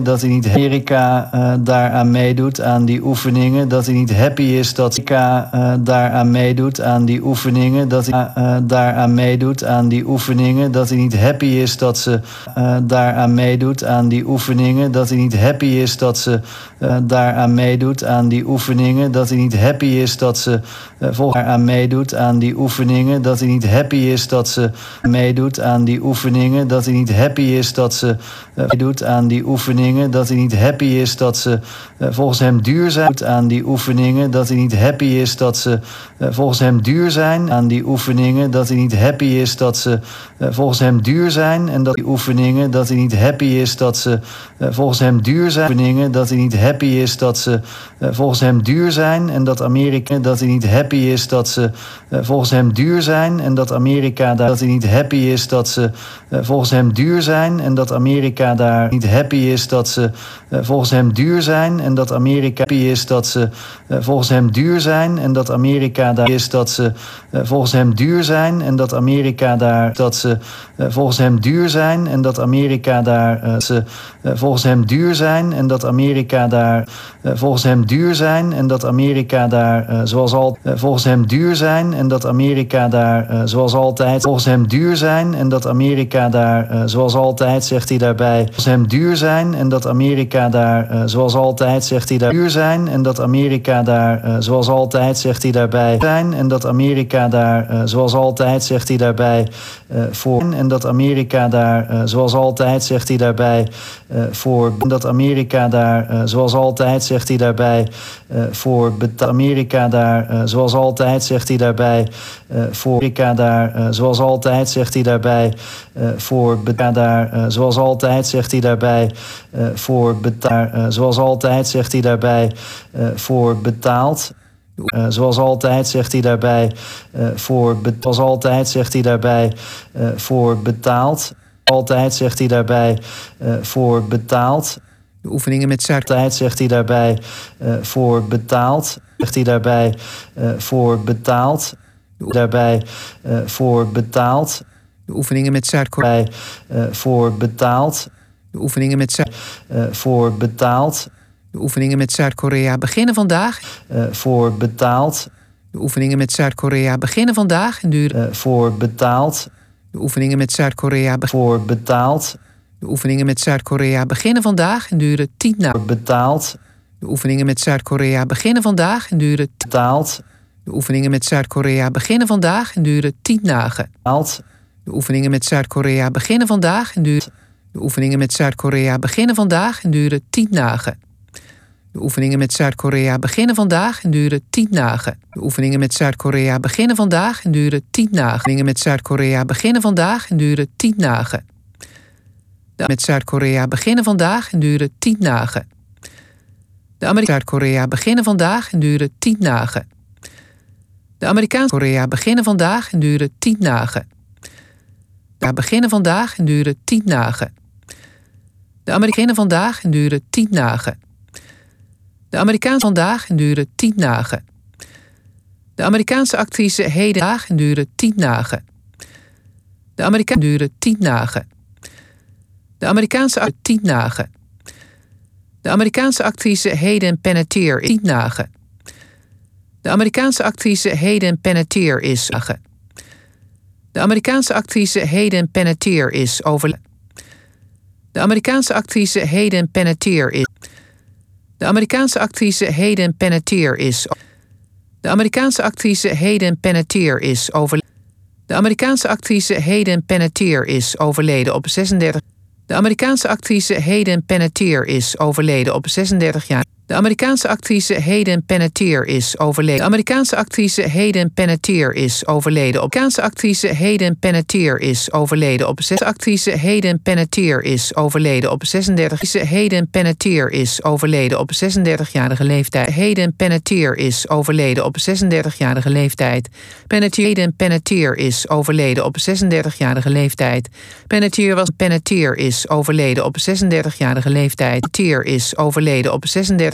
[SPEAKER 5] Amerika uh, daaraan meedoet aan die oefeningen, dat hij niet happy is dat Amerika uh, daaraan meedoet aan die oefeningen, dat hij uh, daaraan meedoet aan die oefeningen, dat hij niet happy is dat ze uh, daaraan meedoet aan die oefeningen, dat hij niet happy is dat ze uh, daaraan meedoet aan die oefeningen, dat hij niet happy is dat ze uh, volgens aan meedoet aan die oefeningen, dat hij niet happy is dat ze meedoet aan die oefeningen, dat hij niet happy is dat ze uh, meedoet aan die oefeningen, dat hij niet happy is dat ze uh, volgens hem duur zijn aan die oefeningen, dat hij niet happy is dat ze uh, volgens hem duur zijn aan die oefeningen, dat hij niet happy is dat ze uh, volgens hem duur zijn en dat die oefeningen, dat hij niet happy is dat ze uh, volgens hem duur zijn, oefeningen, dat hij niet happy is dat ze uh, volgens hem duur zijn en dat Amerika, dat hij niet happy is dat ze uh, volgens hem duur zijn en dat Amerika daar, dat hij niet happy is dat ze uh, volgens hem duur zijn en dat Amerika daar niet happy is dat ze uh, volgens hem duur zijn en dat Amerika happy is dat ze uh, volgens hem duur zijn en dat Amerika daar is dat ze uh, volgens hem duur zijn en dat Amerika daar dat ze uh, volgens hem duur zijn en dat Amerika daar uh, ze uh, volgens hem duur zijn en dat Amerika daar uh, volgens hem duur zijn en dat Amerika daar uh, zoals al uh, volgens hem duur zijn en dat Amerika daar uh, zoals altijd volgens hem duur zijn en dat Amerika daar uh, zoals altijd zegt hij daarbij volgens hem duur zijn en dat Amerika daar uh, zoals altijd zegt hij daar duur zijn en dat Amerika daar uh, zoals altijd zegt hij daarbij zijn en dat Amerika daar uh, zoals altijd zegt hij daarbij uh, voor en dat Amerika daar uh, zoals altijd zegt hij daarbij uh, voor en dat Amerika daar uh, zoals altijd zegt hij daarbij uh, voor betaal Amerika daar uh, zoals altijd zegt hij daarbij uh, voor Amerika daar uh, zoals altijd zegt hij daarbij uh, voor betaal daar uh, zoals altijd zegt hij daarbij uh, voor betaal uh, zoals altijd zegt hij daarbij uh, voor betaald Uh, zoals altijd zegt hij daarbij uh, voor be- zoals altijd zegt hij daarbij uh, voor betaald altijd zegt hij daarbij uh, voor betaald
[SPEAKER 3] De oefeningen met Zuid.
[SPEAKER 5] Altijd zegt hij daarbij uh, voor betaald zegt hij daarbij uh, voor betaald daarbij uh, voor betaald
[SPEAKER 3] De oefeningen met Zuid-Korea.
[SPEAKER 5] uh, voor betaald
[SPEAKER 3] De oefeningen met Zuid.
[SPEAKER 5] uh, voor betaald
[SPEAKER 3] De oefeningen met Zuid-Korea beginnen vandaag.
[SPEAKER 5] uh, voor betaald
[SPEAKER 3] De oefeningen met Zuid-Korea beginnen vandaag en duren.
[SPEAKER 5] uh, voor betaald
[SPEAKER 3] De oefeningen met Zuid-Korea be-
[SPEAKER 5] voor betaald
[SPEAKER 3] De oefeningen met Zuid-Korea beginnen vandaag en duren tien na.
[SPEAKER 5] voor betaald
[SPEAKER 3] De oefeningen met Zuid-Korea beginnen vandaag en duren. T-
[SPEAKER 5] betaald
[SPEAKER 3] De oefeningen met Zuid-Korea beginnen vandaag en duren tien dagen.
[SPEAKER 5] betaald
[SPEAKER 3] De oefeningen met Zuid-Korea beginnen vandaag en duren. De oefeningen met Zuid-Korea beginnen vandaag en duren tien dagen. De oefeningen met Zuid-Korea beginnen vandaag en duren tien dagen. De oefeningen met Zuid-Korea beginnen vandaag en duren tien dagen. De oefeningen met Zuid-Korea beginnen vandaag en duren tien dagen. De met Zuid-Korea beginnen vandaag en duren tien dagen. De Amerikaanse Zuid-Korea beginnen vandaag en duren tien dagen. De Amerikaanse Korea beginnen vandaag en duren tien dagen. De beginnen vandaag en duren tien dagen. De Amerikanen vandaag en duren tien dagen. De Amerikaanse vandaag en duren tien dagen. De Amerikaanse actrice heden vandaag en duren tien dagen. De Amerikaanse duren tien dagen. De Amerikaanse actrice tien dagen. De Amerikaanse actrice heden Panettiere tien dagen. De Amerikaanse actrice heden Panettiere is dagen. De Amerikaanse actrice heden Panettiere is overleden. De Amerikaanse actrice heden Panettiere is. De Amerikaanse actrice heden Panettiere is. De Amerikaanse actrice heden Panettiere is overleden. De Amerikaanse actrice heden Panettiere is overleden op zesendertig. De Amerikaanse actrice heden Panettiere is overleden op zesendertig jaar. De Amerikaanse actrice heden Panettiere is overleden. De Amerikaanse actrice heden Panettiere is overleden op. De Amerikaanse actrice heden Panettiere is overleden op. De actrice heden Panettiere is overleden op zesendertig. Heden Panettiere is overleden op zesendertigjarige leeftijd. Heden Panettiere is overleden op zesendertigjarige leeftijd. Panettiere Panettiere is overleden op zesendertigjarige leeftijd. Panettiere was Panettiere is overleden op zesendertigjarige leeftijd. Panettiere is overleden op zesendertig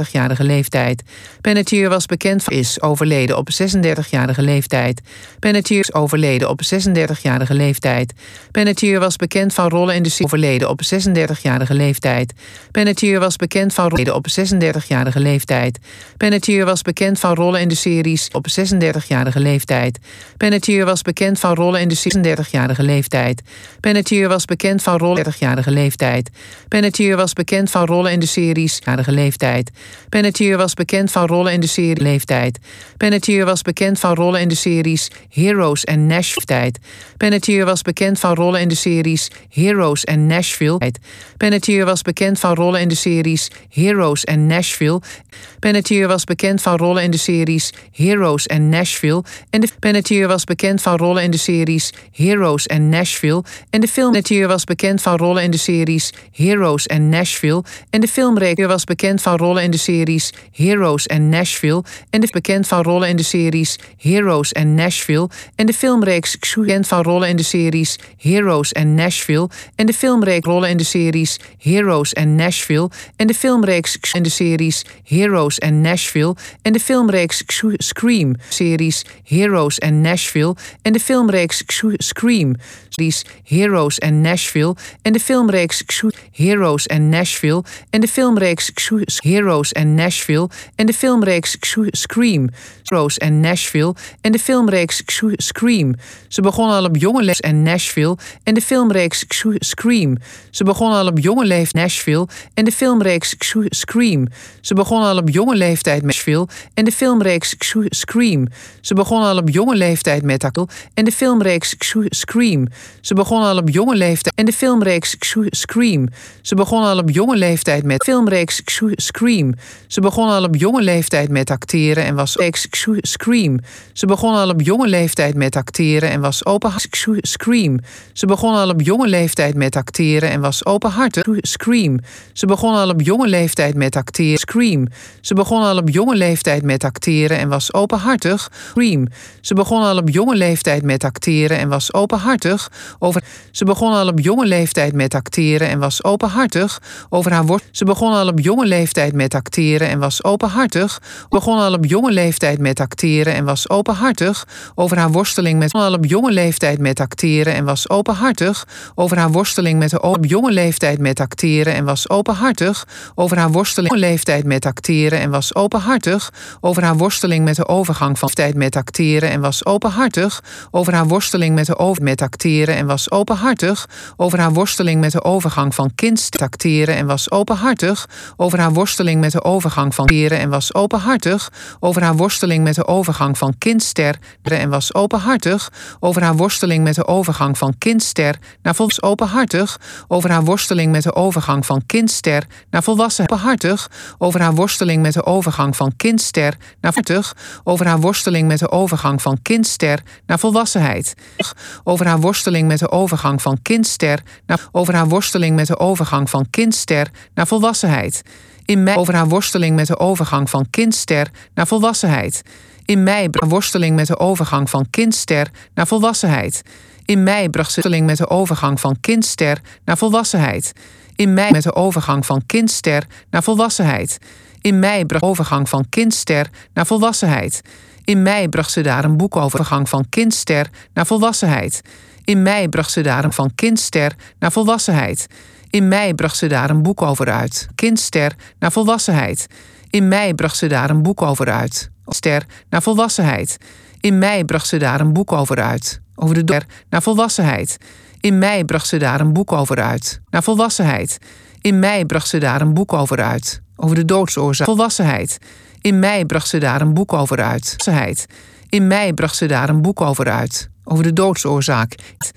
[SPEAKER 3] zesendertigjarige leeftijd. Panettiere was bekend van is overleden op zesendertigjarige leeftijd. Panettiere is overleden op zesendertigjarige leeftijd. Panettiere was bekend van rollen in de serie overleden op zesendertigjarige leeftijd. Panettiere was bekend van rollen op zesendertigjarige leeftijd. Panettiere was bekend van rollen in de series op zesendertigjarige leeftijd. Panettiere was bekend van rollen in de zesendertigjarige leeftijd. Panettiere was bekend van rollen in de dertigjarige leeftijd. Panettiere was bekend van rollen in de series jarige leeftijd. Panettiere was bekend van rollen in de serie leeftijd. Panettiere was bekend van rollen in de series Heroes en Nashville. Panettiere was bekend van rollen in de series Heroes en Nashville. Panettiere was bekend van rollen in de series Heroes en Nashville. Panettiere was bekend van rollen in de series Heroes en Nashville. En de Panettiere was bekend van rollen in de series Heroes en Nashville. En de film Panettiere was bekend van rollen in de series Heroes en Nashville. En de filmreeks was bekend van rollen in de series Heroes en Nashville. En de bekend van rollen in de series Heroes en Nashville. En de filmreeks bekend van rollen in de series Heroes en Nashville. En de filmreeks rollen in de series Heroes en Nashville. En de filmreeks in de series Heroes en Nashville. En de filmreeks Scream series Heroes en Nashville. En de filmreeks Scream series Heroes en Nashville. En de filmreeks Heroes en Nashville. En de filmreeks Heroes en Nashville. En de filmreeks Scream Heroes en Nashville. En de filmreeks Scream. Ze begon al op jonge leeftijd en Nashville. En de filmreeks Scream. Ze begon al op jonge leeftijd Nashville. En de filmreeks Scream. Ze begon al op jonge leeftijd met Nashville. En de filmreeks Scream. Ze begon al op jonge leeftijd met Akkel. En de filmreeks Scream. Ze begon al op jonge leeftijd. En de filmreeks Scream. Ze begon al op jonge leeftijd met filmreeks Scream. Ze begon al op jonge leeftijd met acteren en was Scream. Ze begon al op jonge leeftijd met acteren en was openhartig. Scream. Ze begon al op jonge leeftijd met acteren en was openhartig. Scream. Ze begon al op jonge leeftijd met acteren. Scream. Ze begon al op jonge leeftijd met acteren en was openhartig. Scream. Ze begon al op jonge leeftijd met acteren en was openhartig. Over. Ze begon al op jonge leeftijd met acteren en was openhartig. Over haar worst. Ze begon al op jonge leeftijd met acteren en was openhartig. Begon al op jonge leeftijd met acteren en was openhartig. Over haar worsteling met. Al op jonge leeftijd met acteren en was openhartig. Over haar worsteling met de op jonge leeftijd met acteren en was openhartig. Over haar worsteling leeftijd met acteren en was openhartig. Over haar worsteling met de overgang van tijd met acteren en was openhartig. Over haar worsteling met de over met acteren en was openhartig. Over haar worsteling met de overgang van kind acteren en was openhartig. Over haar worsteling met de overgang van acteren en was openhartig. Over haar worsteling met de overgang van kindster en was openhartig. Over haar worsteling met de overgang van kindster naar volwassen openhartig. Over haar worsteling met de overgang van kindster naar volwassen openhartig. Over haar worsteling met de overgang van kindster naar volwassen. Over haar worsteling met de overgang van kindster naar volwassenheid. Over haar worsteling met de overgang van kindster naar over haar worsteling met de overgang van kindster naar volwassenheid. In mei over haar worsteling met de overgang van kindster naar volwassenheid. In mei bracht worsteling met de overgang van kindster naar volwassenheid. In mei bracht ze worsteling met de overgang van kindster naar volwassenheid. In mei met de overgang van kindster naar volwassenheid. In mei bracht overgang van kindster naar volwassenheid. In mei bracht ze daar een boek over overgang van kindster naar volwassenheid. In mei bracht ze daar een van kindster naar volwassenheid. In mei bracht ze daar een boek over uit. Kindster naar volwassenheid. In mei bracht ze daar een boek over uit. Ster naar volwassenheid. In mei bracht ze daar een boek over uit. Over de dood naar volwassenheid. In mei bracht ze daar een boek over uit. Naar volwassenheid. In mei bracht ze daar een boek over uit. Over de doodsoorzaak. Volwassenheid. In mei bracht ze daar een boek over uit. Volwassenheid. In mei bracht ze daar een boek over uit. Over de doodsoorzaak.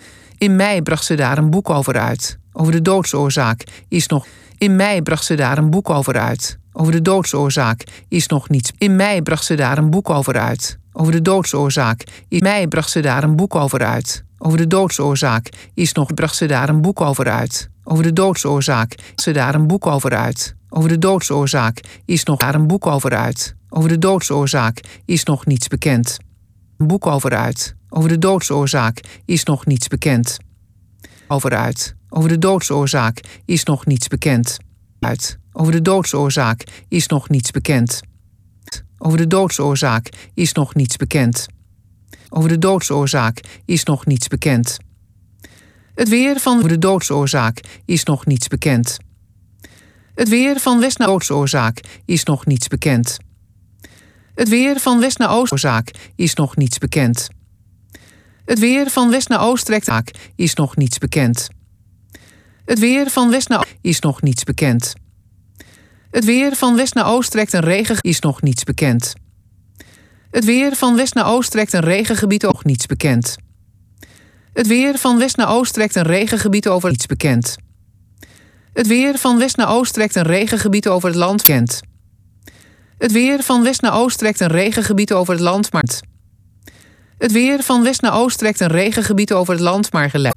[SPEAKER 3] In mei bracht ze daar een boek over uit. Over de doodsoorzaak is nog. In mei bracht ze daar een boek over uit. Over de doodsoorzaak is nog niets. In mei bracht ze daar een boek over uit. Over de doodsoorzaak. In mei bracht ze daar een boek over uit. Over de doodsoorzaak is nog. Bracht ze daar een boek over uit. Over de doodsoorzaak. Ze daar een boek over uit. Over de doodsoorzaak is nog daar een boek over uit. Over de doodsoorzaak is nog niets bekend. Een boek over uit. Over de doodsoorzaak is nog niets bekend. Over uit. Over de doodsoorzaak is nog niets bekend. Uit. Over de doodsoorzaak is nog niets bekend. Over de doodsoorzaak is nog niets bekend. Over de doodsoorzaak is nog niets bekend. Het weer van de doodsoorzaak is nog niets bekend. Het weer van west naar oostsoorzaak is nog niets bekend. Het weer van west naar oostoorzaak is nog niets bekend. Het weer van west naar oost trekt is nog niets bekend. Het weer van west naar is nog niets bekend. Het weer van west naar oost trekt een regen is nog niets bekend. Het weer van west naar oost trekt een regengebied nog niets bekend. Het weer van west naar oost trekt een regengebied over niets bekend. Het weer van west naar oost trekt een regengebied over het land kent. Het weer van west naar oost trekt een regengebied over het land maar. Het weer van west naar oost trekt een regengebied over het land maar gelijk.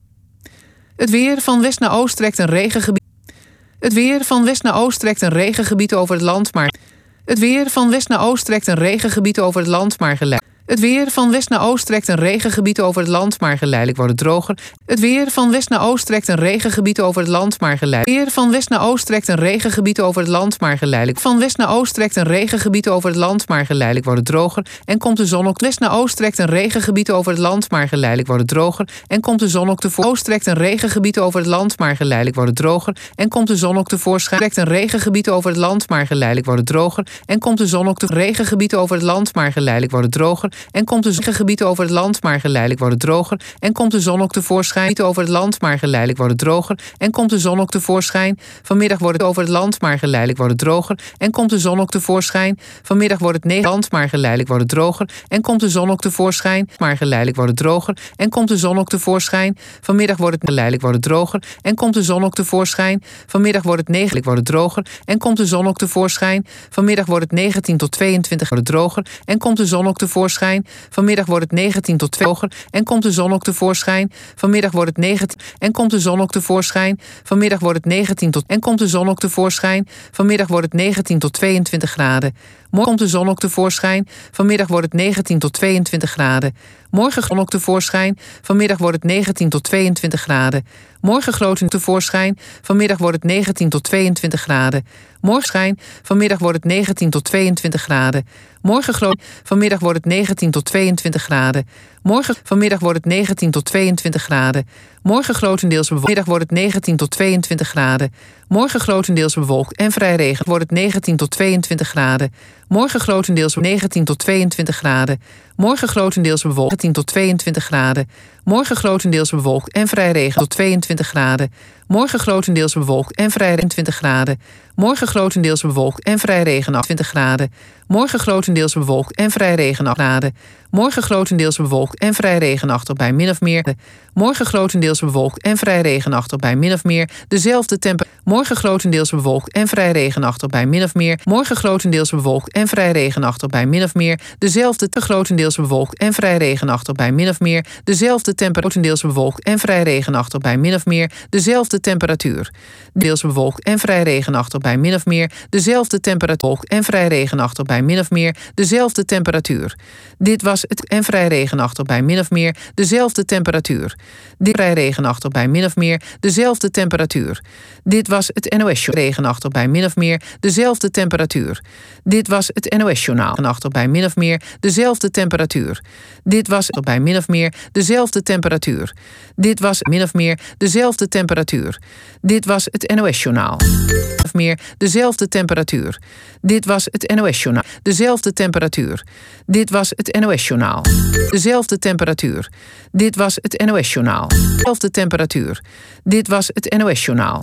[SPEAKER 3] Het weer van west naar oost trekt een regengebied. Het weer van west naar oost trekt een regengebied over het land maar. Het weer van west naar oost trekt een regengebied over het land maar geleidelijk. Het weer van west naar oost trekt een regengebied over het land maar geleidelijk wordt het droger. Het weer van west naar oost trekt een regengebied over het land maar geleidelijk. Het weer van west naar oost trekt een regengebied over het land maar geleidelijk. Van west naar oost trekt een regengebied over het land maar geleidelijk wordt het droger en komt de zon ook. West naar oost trekt een regengebied over het land maar geleidelijk wordt het droger en komt de zon ook tevoorschijn. Oost trekt een regengebied over het land maar geleidelijk wordt het droger en komt de zon ook tevoorschijn. Trekt een regengebied over het land maar geleidelijk wordt het droger en komt de zon ook te regengebied over het land maar geleidelijk wordt het droger en komt de regengebied over het land maar geleidelijk wordt het droger en komt de zon ook tevoorschijn over het land maar geleidelijk wordt het droger en komt de zon ook tevoorschijn. Vanmiddag wordt het over het land maar geleidelijk wordt het droger en komt de zon ook tevoorschijn. Vanmiddag wordt het negen land maar geleidelijk wordt het droger en komt de zon ook tevoorschijn. Maar geleidelijk wordt het droger en komt de zon ook tevoorschijn. Vanmiddag wordt het geleidelijk wordt het droger en komt de zon ook tevoorschijn. Vanmiddag wordt het negen wordt het droger en komt de zon ook tevoorschijn. Vanmiddag wordt het negentien tot tweeëntwintig wordt het droger en komt de zon ook tevoorschijn. Vanmiddag wordt het negentien tot twee hoger en komt de zon ook tevoorschijn. Vanmiddag wordt het negentien en komt de zon ook tevoorschijn. Vanmiddag wordt het negentien tot en komt de zon ook tevoorschijn. Vanmiddag wordt het negentien tot tweeëntwintig graden. Morgen komt de zon ook tevoorschijn. Vanmiddag wordt het negentien tot tweeëntwintig graden. Morgen zon ook tevoorschijn. Vanmiddag wordt het negentien tot tweeëntwintig graden. Morgen groot tevoorschijn. Vanmiddag wordt het negentien tot tweeëntwintig graden. Morgen schijn. Vanmiddag wordt het negentien tot tweeëntwintig graden. Morgen groot. Vanmiddag wordt het negentien tot tweeëntwintig graden. Morgen vanmiddag wordt het negentien tot tweeëntwintig graden. Morgen grotendeels bewolkt. Middag wordt het negentien tot tweeëntwintig graden. Morgen grotendeels bewolkt en vrij regen wordt het negentien tot tweeëntwintig graden. Morgen grotendeels negentien tot tweeëntwintig graden. Morgen grotendeels bewolkt negentien tot tweeëntwintig graden. Morgen grotendeels bewolkt en vrij regen tot tweeëntwintig graden. Morgen grotendeels bewolkt en vrij eenentwintig graden. Morgen grotendeels bewolkt en vrij regen twintig graden. Morgen grotendeels bewolkt en vrij regen graden. Morgen grotendeels bewolkt en vrij regenachtig bij min of meer. Morgen grotendeels bewolkt en vrij regenachtig bij min of meer. Dezelfde temperatuur. Morgen grotendeels bewolkt en vrij regenachtig bij min of meer. Morgen grotendeels bewolkt en vrij regenachtig bij min of meer. Dezelfde te grotendeels bewolkt en vrij regenachtig bij min of meer. Dezelfde temperatuur. Grotendeels bewolkt en vrij regenachtig bij min of meer. Dezelfde temperatuur. Deels bewolkt en vrij regenachtig bij min of meer. Dezelfde temperatuur en vrij regenachtig bij min of meer. Dezelfde temperatuur. Dit was het en vrij regenachtig bij min of meer. Dezelfde temperatuur. Dit vrij regenachtig bij min of meer. Dezelfde temperatuur. Dit was het N O S regenachtig bij min of meer. Dezelfde temperatuur. Dit was het N O S journaal regenachtig bij min of meer. Dezelfde temperatuur. Dit was bij min of meer. Dezelfde temperatuur. Dit was min of meer. Dezelfde temperatuur. Dit was het N O S journaal. Of meer. Dezelfde temperatuur. Dit was het N O S journaal. Dezelfde temperatuur. Dit was het N O S journaal. Dezelfde temperatuur. Dit was het N O S journaal. Dezelfde temperatuur. Dit was het N O S journaal.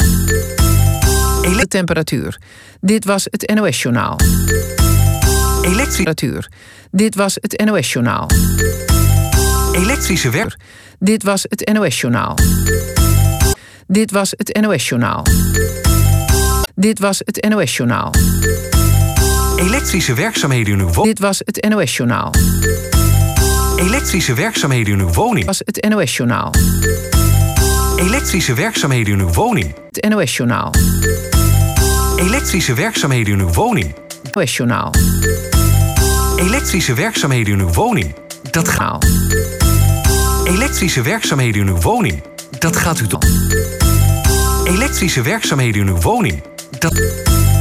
[SPEAKER 3] Ele temperatuur. Dit was het N O S journaal. Elektrische. Dit was het N O S journaal. Elektrische werk. Dit was het N O S journaal. Dit was het N O S journaal. Dit was het N O S journaal. Elektrische werkzaamheden in uw woning. Dit was het N O S journaal. Elektrische werkzaamheden in uw woning. Was het N O S journaal. Elektrische werkzaamheden in uw woning. Het N O S journaal. Elektrische werkzaamheden in uw woning. N O S journaal. Elektrische werkzaamheden in uw woning. Dat gaat. Elektrische werkzaamheden in uw woning. Dat gaat u doen. Elektrische werkzaamheden in uw woning. Dat.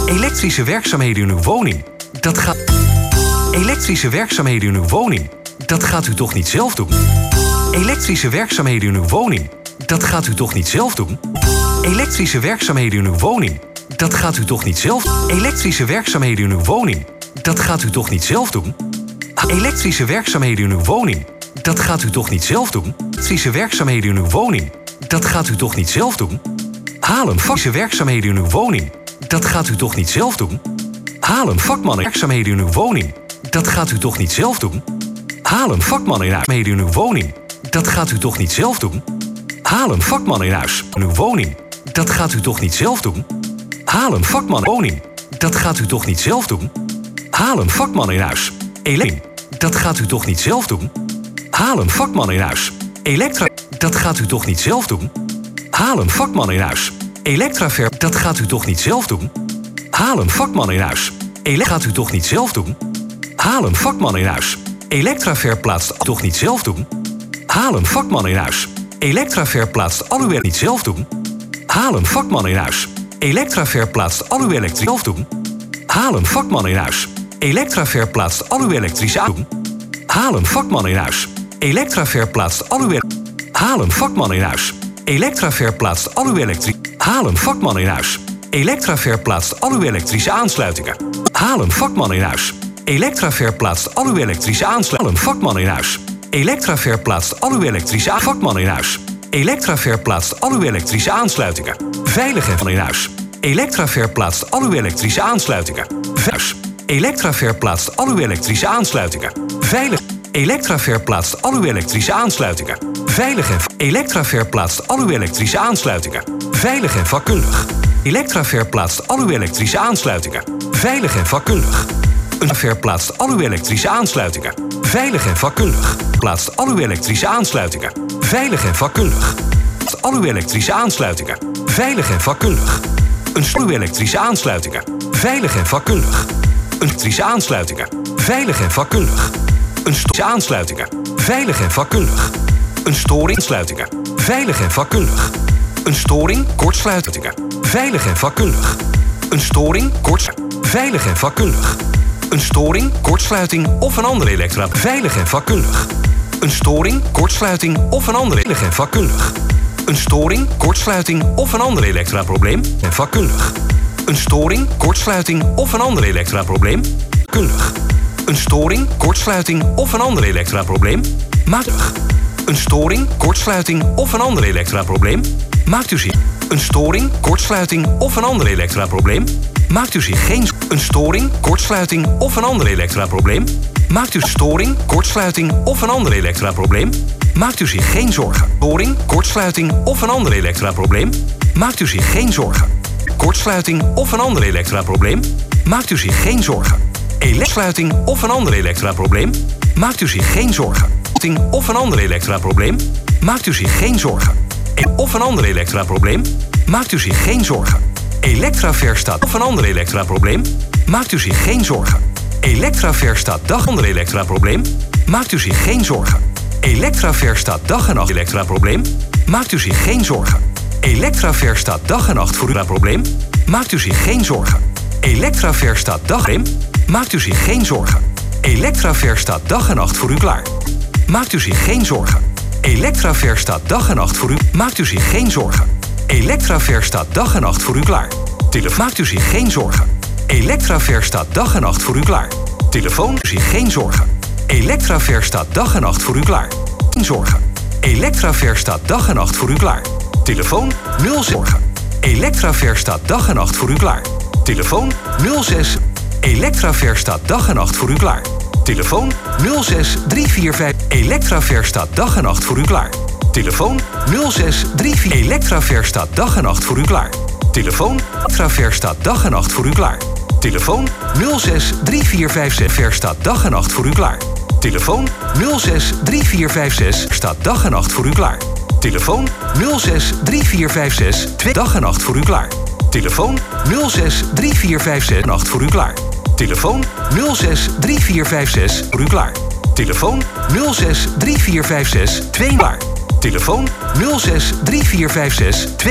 [SPEAKER 6] Elektrische werkzaamheden in uw woning. Dat gaat... Elektrische werkzaamheden in uw woning. Dat gaat u toch niet zelf doen? Elektrische werkzaamheden in uw woning. Dat gaat u toch niet zelf doen? Elektrische werkzaamheden in uw woning. Dat gaat u toch niet zelf doen? Elektrische werkzaamheden in uw woning. Dat gaat u toch niet zelf doen? Elektrische werkzaamheden in uw woning. Dat gaat u toch niet zelf doen? Elektrische werkzaamheden in uw woning. Dat gaat u toch niet zelf doen? Haal een vakse werkzaamheden in uw woning. Dat gaat u toch niet zelf doen? Haal een vakman werkzaamheden in uw woning. Dat gaat u toch niet zelf doen? Haal een vakman in huis in uw woning. Dat gaat u toch niet zelf doen? Haal een vakman in huis in uw woning. Dat gaat u toch niet zelf doen? Haal een vakman in woning. Dat gaat u toch niet zelf doen? Haal een vakman in huis. Elektra. Dat gaat u toch niet zelf doen? Haal een vakman in huis. Elektra. Dat gaat u toch niet zelf doen? Haal een vakman in huis. Elektraver. Dat gaat u toch niet zelf doen? Haal een vakman in huis. Elektra. Gaat u toch niet zelf doen? Haal een vakman in huis. Elektraver plaatst toch niet zelf doen? Haal een vakman in huis. Elektraver plaatst al uw elektrisch niet zelf doen? Haal een vakman in huis. Elektraver plaatst al uw elektrisch zelf doen? Haal een vakman in huis. Elektraver plaatst al uw elektrisch aan doen? Haal een vakman in huis. Elektraver plaatst al uw Haal een vakman in huis. Elektraver plaatst al uw elektrisch. Haal een vakman in huis. Elektraver plaatst al uw elektrische aansluitingen. Haal een vakman in huis. Elektraver plaatst al uw elektrische aansluitingen. Haal een vakman in huis. Elektraver plaatst al uw elektrische aan... vakman in huis. Elektraver plaatst al uw elektrische aansluitingen. Veilig en van in huis. Elektraver plaatst al uw elektrische aansluitingen. Huis. Elektraver plaatst al uw elektrische aansluitingen. Veilig. Elektraver plaatst al uw elektrische aansluitingen. Veilig en... Elektraver plaatst al uw elektrische aansluitingen. Veilig en vakkundig. Elektraver plaatst al uw elektrische aansluitingen. Veilig en vakkundig. Elektraver plaatst al uw elektrische aansluitingen. Veilig en vakkundig. Plaatst al uw elektrische aansluitingen. Veilig en vakkundig. Plaatst al uw elektrische aansluitingen. Veilig en vakkundig. Een uw elektrische aansluitingen. Veilig en vakkundig. Een elektrische aansluitingen. Veilig en vakkundig. Een storing aansluitingen. Veilig en vakkundig. Een storing aansluitingen. Veilig en vakkundig. Een storing kortsluitingen. Veilig en vakkundig. Een storing korts. Veilig en vakkundig. Een storing, kortsluiting of een andere elektra. Veilig en vakkundig. Een storing, kortsluiting of een andere veilig en vakkundig. Een storing, kortsluiting of een ander elektraprobleem en vakkundig. Een storing, kortsluiting of een ander elektraprobleem kundig. Een storing, kortsluiting of een ander elektraprobleem maakt een storing, kortsluiting of een ander elektraprobleem maakt u zich. Een storing, kortsluiting of een ander elektraprobleem maakt u zich geen een storing, kortsluiting of een ander elektraprobleem maakt u storing, kortsluiting of een ander elektraprobleem maakt u zich geen zorgen. Storing, kortsluiting of een ander elektraprobleem maakt u zich geen zorgen. Kortsluiting of een ander elektraprobleem maakt u zich geen zorgen. Elektsluiting of een ander elektraprobleem maakt u zich geen zorgen. Of een ander elektraprobleem maakt u zich geen zorgen. Of een ander elektraprobleem maakt u zich geen zorgen. Elektraver staat of een ander elektraprobleem maakt u zich geen zorgen. Elektraver staat dag ander elektraprobleem maakt u zich geen zorgen. Elektraver staat dag en nacht elektraprobleem maakt u zich geen zorgen. Elektraver staat dag en nacht voor uw probleem maakt u zich geen zorgen. Elektraver staat dag en maakt u zich geen zorgen. Elektraver staat dag en nacht voor u klaar. Maakt u zich geen zorgen. Elektraver staat dag en nacht voor u. Maakt u zich geen zorgen. Elektraver staat dag en nacht voor u klaar. Telefoon. Maakt u zich geen zorgen. Elektraver staat dag en nacht voor u klaar. Telefoon. Maakt u zich geen zorgen. Elektraver staat dag en nacht voor u klaar. Geen zorgen. Elektraver staat dag en nacht voor u klaar. Telefoon nul zorgen. Elektraver staat dag en nacht voor u klaar. Telefoon nul zes. Elektraver staat dag en nacht voor u klaar. Telefoon nul zes drie vier vijf. Elektraver staat dag en nacht voor u klaar. Telefoon nul zes drie vier. Elektraver staat dag en nacht voor u klaar. Telefoon Elektraver staat dag en nacht voor u klaar. Telefoon nul zes drie vier vijf zes. Ver staat dag en nacht voor u klaar. Telefoon nul zes drie vier vijf zes staat dag en nacht voor u klaar. Telefoon nul zes drie vier vijf zes. Twee dag en nacht voor u klaar. Telefoon nul zes drie vier vijf zes. Nacht voor u klaar. Telefoon nul zes drie vier vijf zes voor u klaar. Telefoon nul zes drie vier vijf zes twee klaar. Telefoon nul zes drie vier vijf zes twee.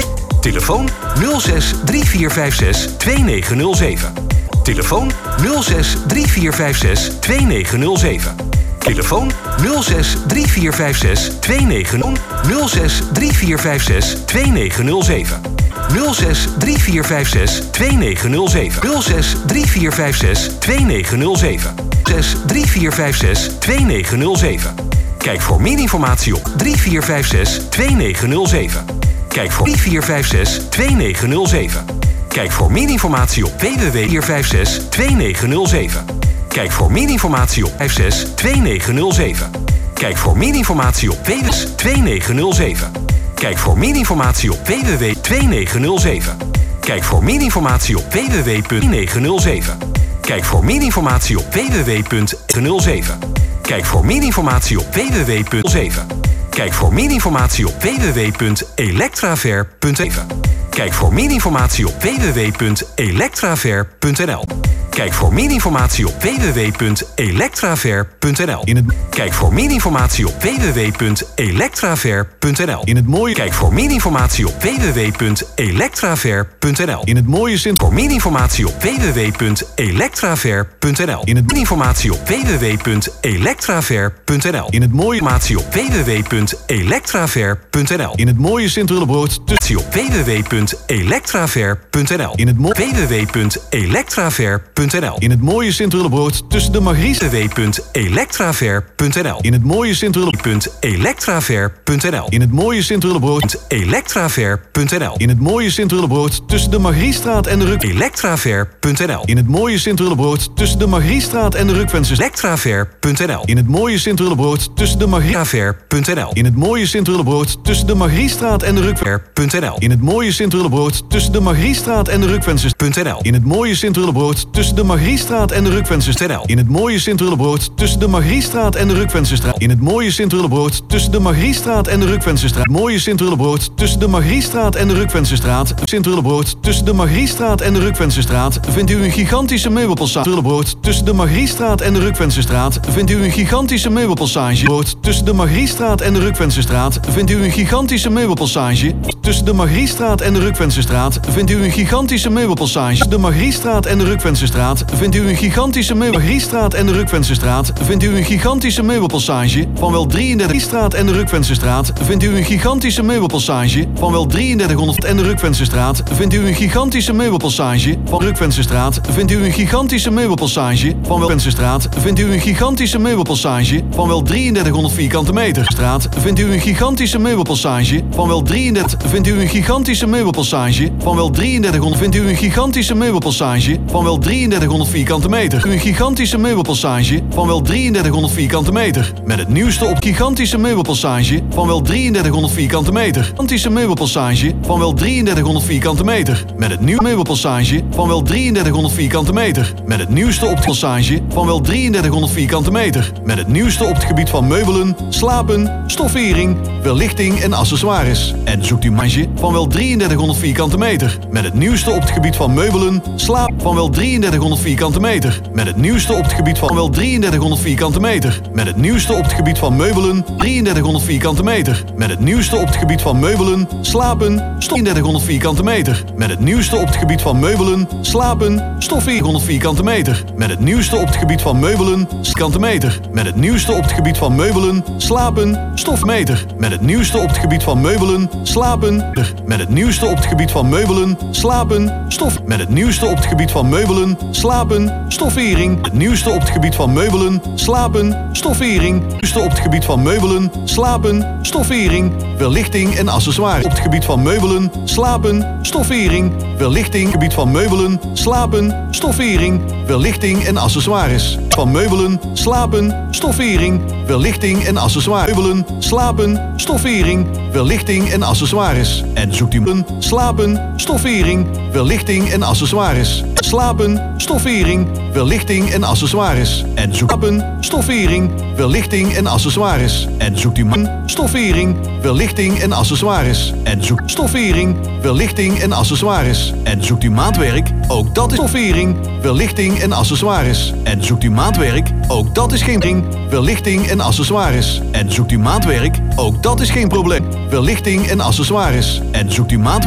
[SPEAKER 6] Telefoon nul zes drie vier vijf zes twee negen nul zeven. Telefoon nul zes drie vier vijf zes twee negen nul zeven. Telefoon nul zes drie vier vijf zes twee negen nul nul zes drie vier vijf zes twee negen nul zeven. nul zes drie vier vijf zes twee negen nul zeven. nul zes drie vier vijf zes twee negen nul zeven. zes drie vier vijf zes twee negen nul zeven. Kijk voor meer informatie op drie vier vijf zes twee negen nul zeven. Kijk voor drie vier vijf zes twee negen nul zeven. Kijk voor meer informatie op w w w punt vier vijf zes twee negen nul zeven. Kijk voor meer informatie op vijf zes twee negen nul zeven. Kijk voor meer informatie op w w w punt twee negen nul zeven. Kijk voor meer informatie op w w w punt twee negen nul zeven. Kijk voor meer informatie op w w w punt twee negen nul zeven. Kijk voor meer informatie op w w w punt nul zeven. Kijk voor meer informatie op w w w punt zeven. Kijk voor meer informatie op w w w punt elektraver punt even. Kijk voor meer informatie op w w w punt elektraver punt n l. Kijk voor meer informatie op w w w punt elektraver punt n l. In het Kijk voor meer informatie op w w w punt elektraver punt n l. In het mooie Kijk voor meer informatie op w w w punt elektraver punt n l. In het mooie Sint Voor meer informatie op w w w punt elektraver punt n l. In het informatie op w w w punt elektraver punt n l. In het mooie informatie op w w w punt elektraver punt n l. In het mooie Sint-Willebrood tussen op w w w punt elektraver punt n l. In het mooie w w w punt elektraver punt n l. In het mooie Sint-Willebrood tussen de Magries w w w punt elektraver punt n l. In het mooie Sint-Willebrood punt elektraver punt n l. In het mooie Sint-Willebrood elektraver punt n l. In het mooie Sint-Willebrood tussen de Magriestraat en de Ruk elektraver punt n l. In het mooie Sint-Willebrood tussen de Magriestraat en de Rukvensters elektraver punt n l. In het mooie Sint-Willebrood tussen de Magriestraat punt n l. In het mooie Sint-Willebrood tussen de Magriestraat en de Rukvensters punt n l. In het mooie Sint-Willebrood tussen de Magriestraat en de Rukvensters punt n l. In het mooie Sint-Willebrood tussen de Magriestraat en de Rukvensters punt n l. In het mooie Sint-Willebrood tussen de Magriestraat en de Rukvensterstraat. In het mooie Sint-Willebrood tussen de Magriestraat en de Rukvensterstraat. Mooie Sint-Willebrood tussen de Magriestraat en de Rukvensterstraat. Sint-Willebrood tussen de Magriestraat en de Rukvensterstraat vindt u een gigantische meubelpassage. Sint-Willebrood tussen de Magriestraat en de Rukvensterstraat vindt u een gigantische meubelpassage. Brood tussen de Magriestraat en de Rukvensterstraat vindt u een gigantische meubelpassage. Tussen de Magriestraat en de Rukvensterstraat vindt u een gigantische meubelpassage. De Magriestraat en de Rukvensterstraat vindt u een gigantische meubel. Magriestraat en de Rukvensterstraat vindt u een gigantische meubelpassage van wel drieëndertig. Straat en de Rukvensterstraat vindt u een gigantische meubelpassage van wel drieëndertighonderd. En de Rukvensterstraat vindt u een gigantische meubelpassage van Rukvensterstraat vindt u een gigantische meubelpassage van wel Rukvensterstraat vindt u een gigantische meubelpassage van wel drieëndertighonderd vierkante meter. Straat vindt u een gigantische meubelpassage van wel drieëndertig. Vindt u een gigantische meubelpassage van wel drieëndertighonderd. Vindt u een gigantische meubelpassage van wel drieëndertighonderd vierkante meter. Een gigantische meubelpassage van wel drieëndertighonderd vierkante meter. Met het nieuwste op gigantische meubelpassage van wel drieëndertighonderd vierkante meter. Gigantische meubelpassage van wel drieëndertighonderd vierkante meter. Met het nieuwe meubelpassage van wel drieëndertighonderd vierkante meter. Met het nieuwste op de passage van wel drieëndertighonderd vierkante meter. Met het nieuwste op het gebied van meubelen, slapen, stoffering, verlichting en accessoires. En zoekt u marge van wel drieëndertighonderd vierkante meter. Met het nieuwste op het gebied van meubelen, slaap van wel drieëndertighonderd vierkante meter. Met het nieuwste op het gebied van wel drieëndertighonderd vierkante meter. Met het nieuwste op het gebied van meubelen, drieëndertighonderd vierkante meter. Met het nieuwste op het gebied van meubelen, slapen, drieëndertighonderd vierkante meter. Met het nieuwste op het gebied van meubelen, slapen, stof vierhonderd vierkante meter. Met het nieuwste op het gebied van meubelen, vierkante meter. Met het nieuwste op het gebied van meubelen, slapen, stofmeter. Met het nieuwste op het gebied van meubelen, slapen, met het nieuwste op het gebied van meubelen, slapen, stof. Met het nieuwste op het gebied van meubelen, slapen, stoffering. Het nieuwste op het gebied van meubelen, slapen, stoffering. Het nieuwste op het gebied van meubelen, slapen, stoffering, verlichting en accessoires. Op het gebied van meubelen, slapen, stoffering, verlichting. Gebied van meubelen, slapen, stoffering, verlichting en accessoires. Van meubelen, slapen, stoffering, verlichting en accessoires. Meubelen, slapen, stoffering, verlichting en accessoires. En zoekt u meubelen, slapen, stoffering, verlichting en accessoires. Slapen, stoffering, verlichting en accessoires. En zoekt slapen, stoffering, verlichting en accessoires. En zoekt u man, stoffering, verlichting en accessoires. En zoekt stoffering, verlichting en accessoires. En zoekt u maatwerk, ook dat is stoffering, verlichting en accessoires. En zoekt u maatwerk, ook dat is geen ding, verlichting en accessoires. En zoekt u maatwerk, ook dat is geen probleem, verlichting en accessoires. En zoekt u maatwerk,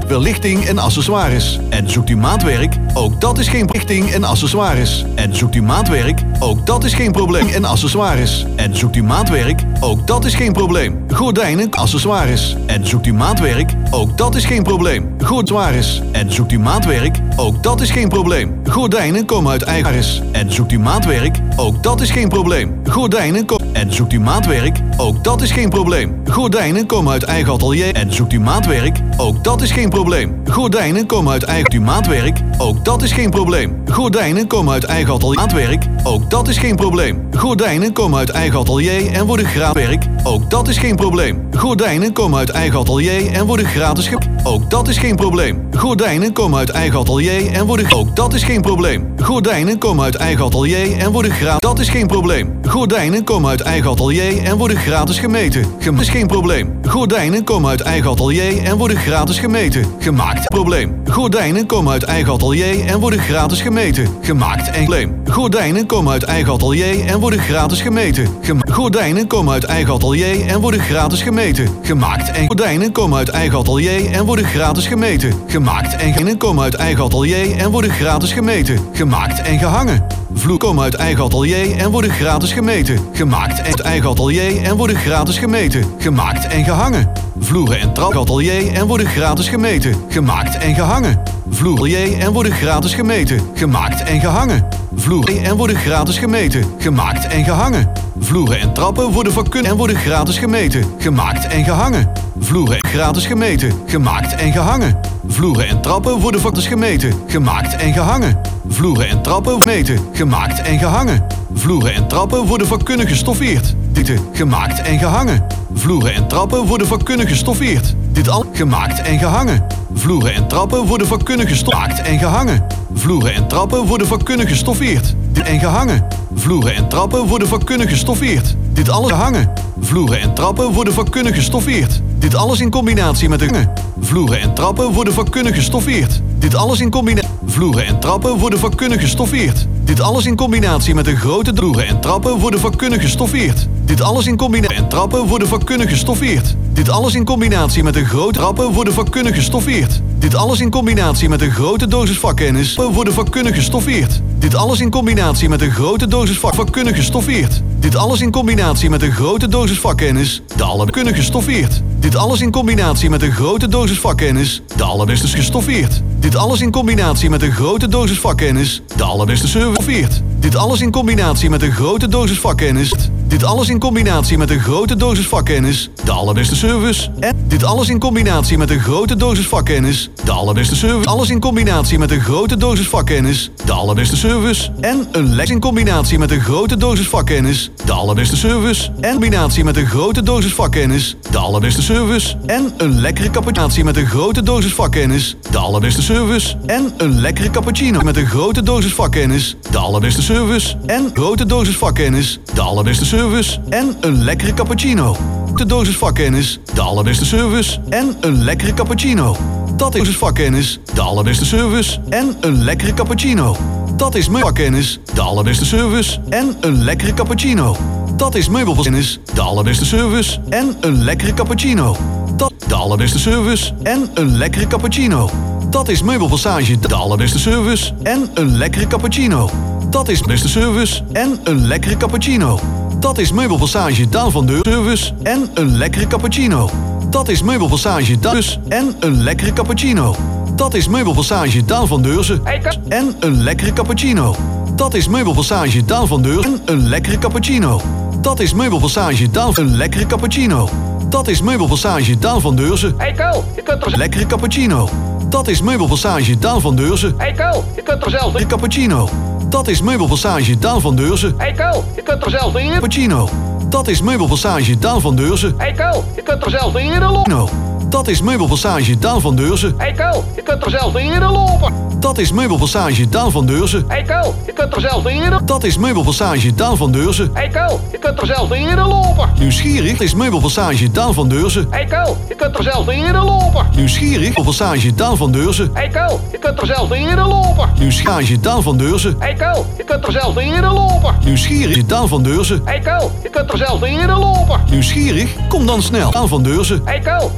[SPEAKER 7] verlichting en accessoires. En zoekt u maatwerk? Ook dat is geen verlichting en accessoires. En zoekt u maatwerk? Ook dat is geen probleem en accessoires. En zoekt u maatwerk? Ook dat is geen probleem. Gordijnen, accessoires. En zoekt u maatwerk? Ook dat is geen probleem. Gordijnen. En zoekt u maatwerk? Ook dat is geen probleem. Gordijnen komen uit eigen huis. En zoekt u maatwerk? Ook dat is geen probleem. Gordijnen komen. En zoekt u maatwerk? Ook dat is geen probleem. Gordijnen komen uit eigen atelier. En zoekt u maatwerk? Ook dat is geen probleem. Gordijnen komen uit eigen u maatwerk? Ook dat is geen probleem. Gordijnen komen uit eigen atelier. Maatwerk? Ook dat is geen probleem. Gordijnen komen uit eigen atelier en worden gratis werk. Ook dat is geen probleem. Gordijnen komen uit eigen atelier en worden gratis ge. Ook dat is geen probleem. Gordijnen komen uit eigen atelier en worden. Ook dat is geen probleem. Gordijnen komen uit eigen atelier en worden gratis. Dat is geen probleem. Gordijnen komen uit eigen atelier en worden gratis gemeten. Gem is geen probleem. Gordijnen komen uit eigen atelier en worden gratis gemeten. Gemaakt. Probleem. Gordijnen komen uit eigen atelier en worden gratis gemeten. Gemaakt en probleem. Gordijnen komen uit eigen atelier en worden gratis gemeten. Gema Gordijnen komen uit eigen atelier en worden gratis gemeten. Gemaakt en gordijnen komen uit eigen atelier en worden gratis gemeten. Gemaakt en gordijnen komen uit eigen atelier en worden gratis gemeten. Gemaakt en gehangen. Vloer komen uit eigen atelier en worden gratis gemeten. Gemaakt en uit eigen atelier en worden gratis gemeten. Gemaakt en gehangen. Vloeren en trap atelier en worden gratis gemeten. Gemaakt en gehangen. Vloer en worden gratis gemeten. Gemaakt en gehangen. Vloeren en worden gratis gemeten. Gemaakt en gehangen. Vloeren en trappen worden vakkundig en worden gratis gemeten. Gemaakt en gehangen. Vloeren gratis gemeten. Gemaakt en gehangen. Vloeren en trappen worden vakkundig gemeten. Gemaakt en gehangen. Vloeren en trappen meten. Gemaakt en gehangen. Vloeren en trappen worden vakkundig gestoffeerd. Dit gemaakt en gehangen. Vloeren en trappen worden vakkundig gestoffeerd. Dit al gemaakt en gehangen. Vloeren en trappen worden vakkundig gestoffeerd en gehangen. Vloeren en trappen worden vakkundig gestoffeerd. Dit en gehangen. Vloeren en trappen worden vakkundig gestoffeerd. Dit alles gehangen. Vloeren en trappen worden vakkundig gestoffeerd. Dit alles in combinatie met de vloeren en trappen worden vakkundig gestoffeerd. Dit alles in combinatie. Vloeren en trappen worden vakkundig gestoffeerd. Dit alles in combinatie met een grote vloeren en trappen worden vakkundig gestoffeerd. Dit alles in combinatie en trappen worden vakkundig gestoffeerd. Dit alles in combinatie met een grote trappen worden vakkundig gestoffeerd. Dit alles in combinatie met een grote dosis vakkennis worden vakkundig gestoffeerd. Dit alles in combinatie met een grote dosis vak vakkundig gestoffeerd. Dit alles in combinatie met een grote dosis vakkennis, de allerbeste gestoffeerd. Dit alles in combinatie met een grote dosis vakkennis, de allerbeste gestoffeerd. Dit alles in combinatie met een grote dosis vakkennis, de allerbeste gestoffeerd. Dit alles in combinatie met een grote dosis vakkennis. Dit alles in combinatie met een grote dosis vakkennis, de allerbeste service. En dit alles in combinatie met een grote dosis vakkennis, de allerbeste service. Alles in combinatie met een grote dosis vakkennis, de allerbeste service. En een les in combinatie met een grote dosis vakkennis, de allerbeste service. En combinatie met een grote dosis vakkennis, de allerbeste service. En een lekkere cappuccino met een grote dosis vakkennis, de allerbeste service. En een lekkere cappuccino met een grote dosis vakkennis, de allerbeste service. En grote dosis vakkennis, de allerbeste service. En een lekkere cappuccino. De dosis vakkennis, de allerbeste service. En een lekkere cappuccino. Dat is vakkennis, de allerbeste service. En een lekkere cappuccino. Dat is meubelkennis, de allerbeste service. En een lekkere cappuccino. Dat is meubelkennis, de allerbeste service. En een lekkere cappuccino. Dat de allerbeste service. En een lekkere cappuccino. Dat is meubelpassage, de allerbeste service. En een lekkere cappuccino. Dat is beste service. En een lekkere cappuccino. Dat is meubelpassage Daan van Deur service. En een lekkere cappuccino. Dat is meubelpassage Daan en een lekkere cappuccino. Dat is meubelpassage Daan van Deurzen en een lekkere cappuccino. Dat is meubelpassage Daan van Deurzen en een lekkere cappuccino. Dat is meubelpassage Daan van een lekkere cappuccino. Dat is meubelpassage Daan van Deurzen.
[SPEAKER 8] Hey Ko, je kunt er
[SPEAKER 7] lekkere cappuccino. Dat is meubelpassage Daan van Deurzen.
[SPEAKER 8] Hey Ko, je kunt er zelf
[SPEAKER 7] de cappuccino. Dat is meubelpassage Daan van Deurzen.
[SPEAKER 8] Hey Ko, je kunt er zelf in.
[SPEAKER 7] Cappuccino. Dat is meubelpassage Daan van Deurzen.
[SPEAKER 8] Hey Ko, je kunt er zelf in lopen.
[SPEAKER 7] Dat is meubelpassage Daan van Deurzen.
[SPEAKER 8] Hey Ko, je kunt er zelf in lopen.
[SPEAKER 7] Dat is meubelpassage Daan van Deurzen.
[SPEAKER 8] Hey Ko, je kunt er zelf in.
[SPEAKER 7] Dat is meubelpassage Daan van Deurzen.
[SPEAKER 8] Hey Ko, je kunt er zelf in lopen.
[SPEAKER 7] Nieuwsgierig is meubelpassage Daan van Deurzen.
[SPEAKER 8] Hey Ko, je kunt er zelf in lopen.
[SPEAKER 7] Nieuwsgierig meubelpassage Daan van Deurzen.
[SPEAKER 8] Hey Ko, je kunt er zelf in lopen.
[SPEAKER 7] Nieuwsgierig Daan van Deurzen.
[SPEAKER 8] Hey Ko, je kunt er zelf in lopen.
[SPEAKER 7] Nieuwsgierig Daan van Deurzen.
[SPEAKER 8] Hey Ko, je kunt er zelf in lopen.
[SPEAKER 7] Nieuwsgierig? Kom dan snel. Daan van Deurzen.
[SPEAKER 8] Hey Ko, je kunt er zelf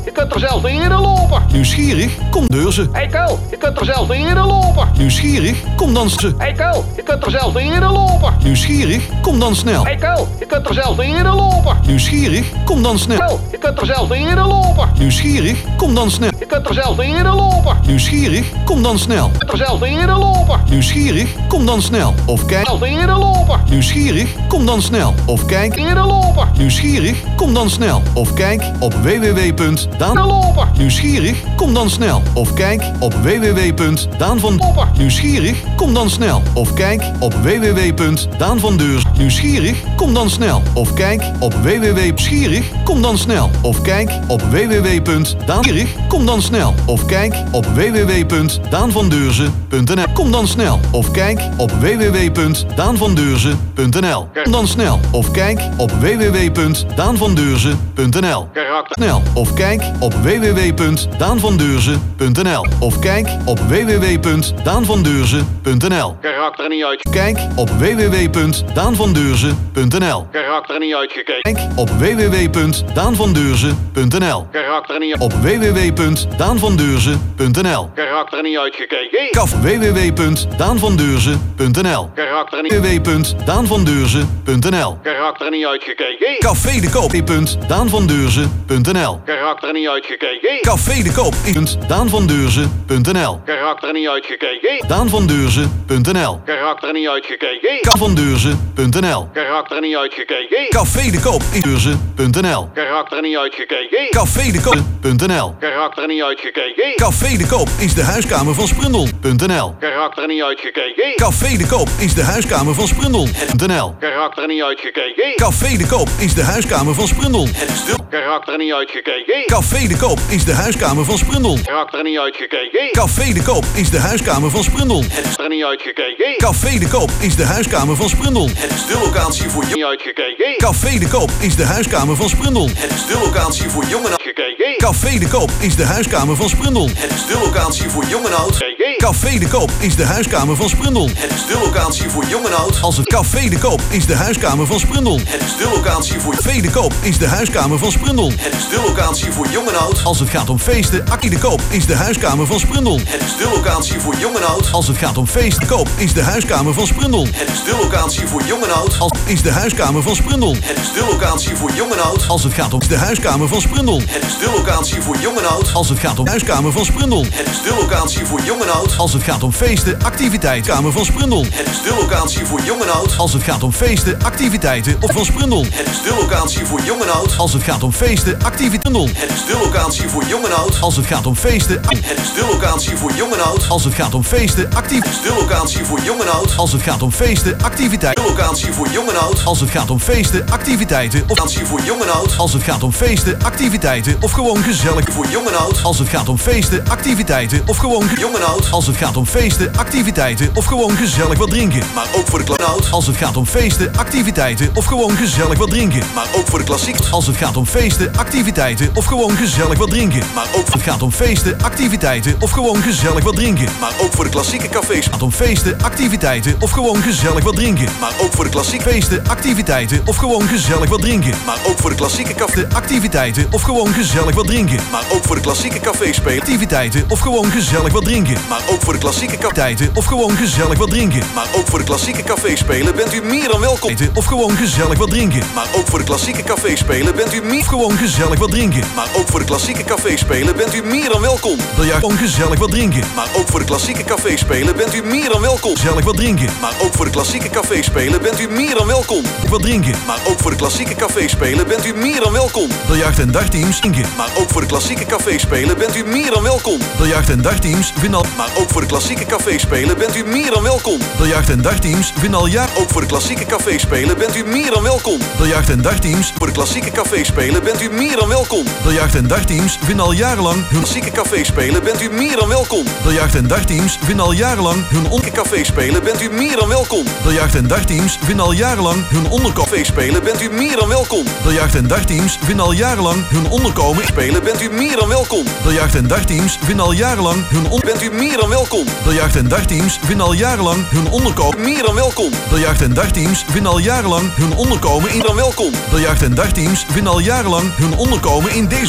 [SPEAKER 8] zelfs niet eerder lopen.
[SPEAKER 7] Nieuwsgierig? Kom Deurzen.
[SPEAKER 8] Hé hey Kuil, je kunt er zelfs niet eerder lopen.
[SPEAKER 7] Nieuwsgierig? Kom dan ze.
[SPEAKER 8] Hé hey Kuil, je kunt er zelfs niet eerder lopen.
[SPEAKER 7] Nieuwsgierig? Kom dan snel.
[SPEAKER 8] Hé hey Kuil, je kunt er zelfs niet eerder lopen.
[SPEAKER 7] Nieuwsgierig? Kom dan snel.
[SPEAKER 8] Kuil, je kunt er zelfs niet eerder lopen.
[SPEAKER 7] Nieuwsgierig? Kom dan snel.
[SPEAKER 8] Je kunt er zelfs niet eerder lopen.
[SPEAKER 7] Nieuwsgierig? Kom dan snel.
[SPEAKER 8] Je kunt er zelfs niet eerder lopen.
[SPEAKER 7] Nieuwsgierig? Kom dan snel. Of kijk.
[SPEAKER 8] Zelfs niet eerder lopen.
[SPEAKER 7] Nieuwsgierig? Kom dan snel. Of kijk.
[SPEAKER 8] Eerder lopen.
[SPEAKER 7] Nieuwsgierig? Kom dan snel. Of kijk op w w w punt daan.
[SPEAKER 8] Eerder lopen.
[SPEAKER 7] Nieuwsgierig? Kom dan snel. Of kijk op w w w punt daan van.
[SPEAKER 8] Lopen.
[SPEAKER 7] Nieuwsgierig? Kom dan snel. Of kijk op w w w punt daan van Deurs. Nieuwsgierig? Kom dan snel. Of kijk op w w w. Nieuwsgierig? Kom dan snel. Of kijk op w w w punt daan. Nieuwsgierig? Kom dan snel. Of kijk op w w w punt daan van deurzen punt n l. Kom dan snel. Of kijk op w w w punt daan van deurzen punt n l. Kom dan snel. Of kijk op w w w punt daan van deurzen punt n l.
[SPEAKER 8] Karakter.
[SPEAKER 7] Snel. Of kijk op w w w punt daan van deurzen punt n l. Of kijk op w w w punt daan van deurzen punt n l.
[SPEAKER 8] Karakter niet uit.
[SPEAKER 7] Kijk op w w w punt daan van deurzen punt n l.
[SPEAKER 8] Karakter niet uitgekeken.
[SPEAKER 7] Kijk op w w w punt daan van deurzen punt n l.
[SPEAKER 8] Karakter niet
[SPEAKER 7] Op w w w punt daan van deurzen punt n l.
[SPEAKER 8] Karakter niet uitgekeken.
[SPEAKER 7] Kaf w w w punt daan van deurzen punt n l.
[SPEAKER 8] Karakter
[SPEAKER 7] w
[SPEAKER 8] niet.
[SPEAKER 7] w w punt daan van deurzen punt n l.
[SPEAKER 8] Karakter niet uitgekeken.
[SPEAKER 7] Café de Koop. punt daan van deurzen punt n l.
[SPEAKER 8] Karakter niet uitgekeken.
[SPEAKER 7] Café de Koop. punt daan van deurzen punt n l.
[SPEAKER 8] Karakter niet uitgekeken.
[SPEAKER 7] Daan van deurzen punt n l.
[SPEAKER 8] Karakter niet uitgekeken.
[SPEAKER 7] Ka van deurzen punt n l.
[SPEAKER 8] Karakter niet uitgekeken.
[SPEAKER 7] Café de Koop. deurzen punt n l.
[SPEAKER 8] Karakter niet uitgekeken.
[SPEAKER 7] Café de Koop. punt n l.
[SPEAKER 8] Karakter niet uitgekeken.
[SPEAKER 7] Café de Koop is de huiskamer van Sprundel. .nl.
[SPEAKER 8] Karakter niet uitgekeken.
[SPEAKER 7] Café de Koop is de huiskamer van Sprundel. .nl.
[SPEAKER 8] Karakter niet uitgekeken.
[SPEAKER 7] Café de Koop is de huiskamer van Sprundel.
[SPEAKER 8] Karakter niet uitgekeken.
[SPEAKER 7] Café de Koop is de huiskamer van Sprundel.
[SPEAKER 8] Karakter niet uitgekeken.
[SPEAKER 7] Café de Koop is de huiskamer van Sprundel.
[SPEAKER 8] Karakter niet uitgekeken.
[SPEAKER 7] Café de Koop is de huiskamer van Sprundel.
[SPEAKER 2] De locatie voor
[SPEAKER 8] Niet uitgekeken.
[SPEAKER 7] Café de Koop is de huiskamer van Sprundel.
[SPEAKER 2] de locatie voor jong en oud.
[SPEAKER 8] Gekeken.
[SPEAKER 7] Café de Koop is de huiskamer van Sprundel.
[SPEAKER 2] De locatie voor jong en oud.
[SPEAKER 8] Gekeken.
[SPEAKER 7] Café de Koop is de huiskamer van Sprundel.
[SPEAKER 2] De locatie voor jong en oud.
[SPEAKER 7] Als het Café de Koop is de huiskamer van Sprundel.
[SPEAKER 2] De locatie voor
[SPEAKER 7] Café de Koop is de huiskamer van Sprundel.
[SPEAKER 2] de locatie voor jong en oud.
[SPEAKER 7] Als het gaat om feesten, Akkie de Koop is de huiskamer van Sprundel.
[SPEAKER 2] De locatie voor jong en oud.
[SPEAKER 7] Als het gaat om feesten, Koop is de huiskamer van Sprundel.
[SPEAKER 2] De locatie voor jong en oud.
[SPEAKER 7] Als is de huiskamer van Sprundel.
[SPEAKER 2] De locatie voor jong en oud.
[SPEAKER 7] Als het gaat om de huiskamer van Sprundel.
[SPEAKER 2] De locatie voor jong en oud.
[SPEAKER 7] Als het gaat om huiskamer van Sprundel.
[SPEAKER 2] De locatie voor jong en oud.
[SPEAKER 7] Als het gaat om feesten, activiteiten, kamer van Sprundel.
[SPEAKER 2] De locatie voor jong en oud.
[SPEAKER 7] Als het gaat om feesten, activiteiten of van Sprundel.
[SPEAKER 2] De locatie voor jong en oud.
[SPEAKER 7] Als het gaat om feesten, activiteiten.
[SPEAKER 2] De locatie voor jong en oud.
[SPEAKER 7] Als het gaat om feesten,
[SPEAKER 2] De locatie voor jong en oud.
[SPEAKER 7] als het gaat om feesten, actief.
[SPEAKER 2] De locatie voor jong en oud.
[SPEAKER 7] Als het gaat om feesten, activiteiten.
[SPEAKER 2] De locatie voor jong en oud.
[SPEAKER 7] Als het gaat om feesten, activiteiten of
[SPEAKER 2] Locatie voor jong en oud.
[SPEAKER 7] als het gaat om feesten, activiteiten of gewoon gezellig.
[SPEAKER 2] Voor jong en oud.
[SPEAKER 7] Als het gaat om feesten, activiteiten of gewoon ge-
[SPEAKER 2] Jong en oud.
[SPEAKER 7] Als het gaat om feesten, activiteiten of gewoon gezellig wat drinken.
[SPEAKER 2] Maar ook voor de kla- oud.
[SPEAKER 7] Als het gaat om feesten, activiteiten of gewoon gezellig wat drinken.
[SPEAKER 2] Maar ook voor de klassiek.
[SPEAKER 7] Als het gaat om feesten, activiteiten of gewoon gezellig wat drinken.
[SPEAKER 2] Maar ook
[SPEAKER 7] Als het gaat om feesten, activiteiten of gewoon gezellig wat drinken.
[SPEAKER 2] Maar ook voor de klassieke cafés.
[SPEAKER 7] Het gaat om feesten, activiteiten of gewoon gezellig wat drinken.
[SPEAKER 2] Maar ook voor de klassieke.
[SPEAKER 7] Feesten, activiteiten of gewoon gezellig wat drinken.
[SPEAKER 2] Maar ook voor de klassieke café.
[SPEAKER 7] De activiteiten of gewoon gezellig wat drinken.
[SPEAKER 2] Maar ook voor de klassieke café spelen.
[SPEAKER 7] Activiteiten of gewoon gezellig wat drinken.
[SPEAKER 2] Maar ook voor de klassieke café.
[SPEAKER 7] Activiteiten of gewoon gezellig wat drinken.
[SPEAKER 2] Maar ook voor de klassieke café spelen bent u meer dan welkom.
[SPEAKER 7] Eten of gewoon gezellig wat drinken.
[SPEAKER 2] Maar ook voor de klassieke café spelen bent u meer.
[SPEAKER 7] Of gewoon gezellig wat drinken.
[SPEAKER 2] Maar ook voor de klassieke café spelen bent u meer dan welkom.
[SPEAKER 7] Biljart, gewoon gezellig wat drinken.
[SPEAKER 2] Maar ook voor de klassieke café spelen bent u meer dan welkom.
[SPEAKER 7] Gezellig wat drinken.
[SPEAKER 2] Maar ook voor de klassieke café spelen bent u meer dan welkom.
[SPEAKER 7] Wat drinken.
[SPEAKER 2] Maar ook voor de klassieke café spelen bent u meer dan welkom.
[SPEAKER 7] Biljart en dartteams drinken.
[SPEAKER 2] Maar ook voor de klassieke café spelen bent u meer dan welkom.
[SPEAKER 7] Biljart en dartteams vinden al.
[SPEAKER 2] Maar ook voor de klassieke café spelen bent u meer dan welkom.
[SPEAKER 7] Biljart en dartteams vinden al jaar.
[SPEAKER 2] Ook voor de klassieke café spelen bent u meer dan welkom.
[SPEAKER 7] Biljart en dartteams.
[SPEAKER 2] Voor de klassieke café spelen bent u meer dan welkom.
[SPEAKER 7] Biljart en dartteams vinden al jarenlang hun.
[SPEAKER 2] Klassieke café spelen bent u meer dan welkom.
[SPEAKER 7] Biljart en dartteams vinden al jarenlang hun on.
[SPEAKER 2] Café spelen bent u meer dan welkom.
[SPEAKER 7] Biljart en dartteams vinden al jarenlang hun onderkomen.
[SPEAKER 2] Café spelen bent u meer dan welkom.
[SPEAKER 7] Biljart en dartteams vinden al jarenlang hun onderkomen.
[SPEAKER 2] Spelen bent u meer dan welkom.
[SPEAKER 7] Biljart en dartteams vinden al jarenlang hun on.
[SPEAKER 2] Bent u meer dan welkom.
[SPEAKER 7] Biljart en dartteams vinden al jarenlang hun onderkomen.
[SPEAKER 2] Meer dan welkom.
[SPEAKER 7] Biljart en dartteams vinden al jarenlang hun onderkomen in.
[SPEAKER 2] Meer dan welkom.
[SPEAKER 7] Biljart en dartteams vinden al jarenlang hun onderkomen in deze.
[SPEAKER 2] Welkom.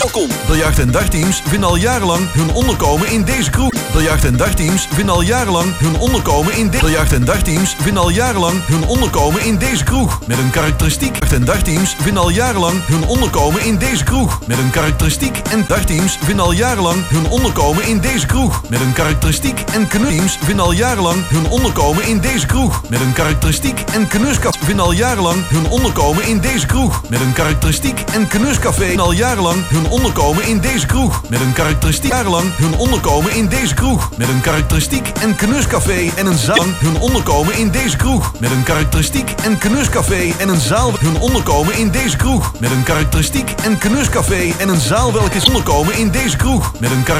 [SPEAKER 7] Biljart- en dartteams vinden al jarenlang hun onderkomen in deze kroeg. Biljart- en dartteams vinden al jarenlang hun onderkomen in de Biljart- en dartteams vinden al jarenlang hun onderkomen in deze kroeg. Met een karakteristiek. Biljart- en dartteams vinden al jarenlang hun onderkomen in deze kroeg. Met een karakteristiek en dartteams vinden al jarenlang hun onderkomen in deze kroeg. Met een karakteristiek en knutteams vinden al jarenlang hun onderkomen in deze kroeg. Met een karakteristiek en knuskap vinden al jarenlang hun onderkomen in deze kroeg. Met een karakteristiek en knuscafé vinden al jarenlang hun onderkomen in deze kroeg. Met een karakteristiek jarenlang hun onderkomen in deze kroeg. Met een karakteristiek en knuscafé en een zaal hun onderkomen in deze kroeg. Met een karakteristiek en knuscafé en een zaal hun onderkomen in deze kroeg. Met een karakteristiek en knuscafé en een zaal welke is onderkomen in deze kroeg. Met een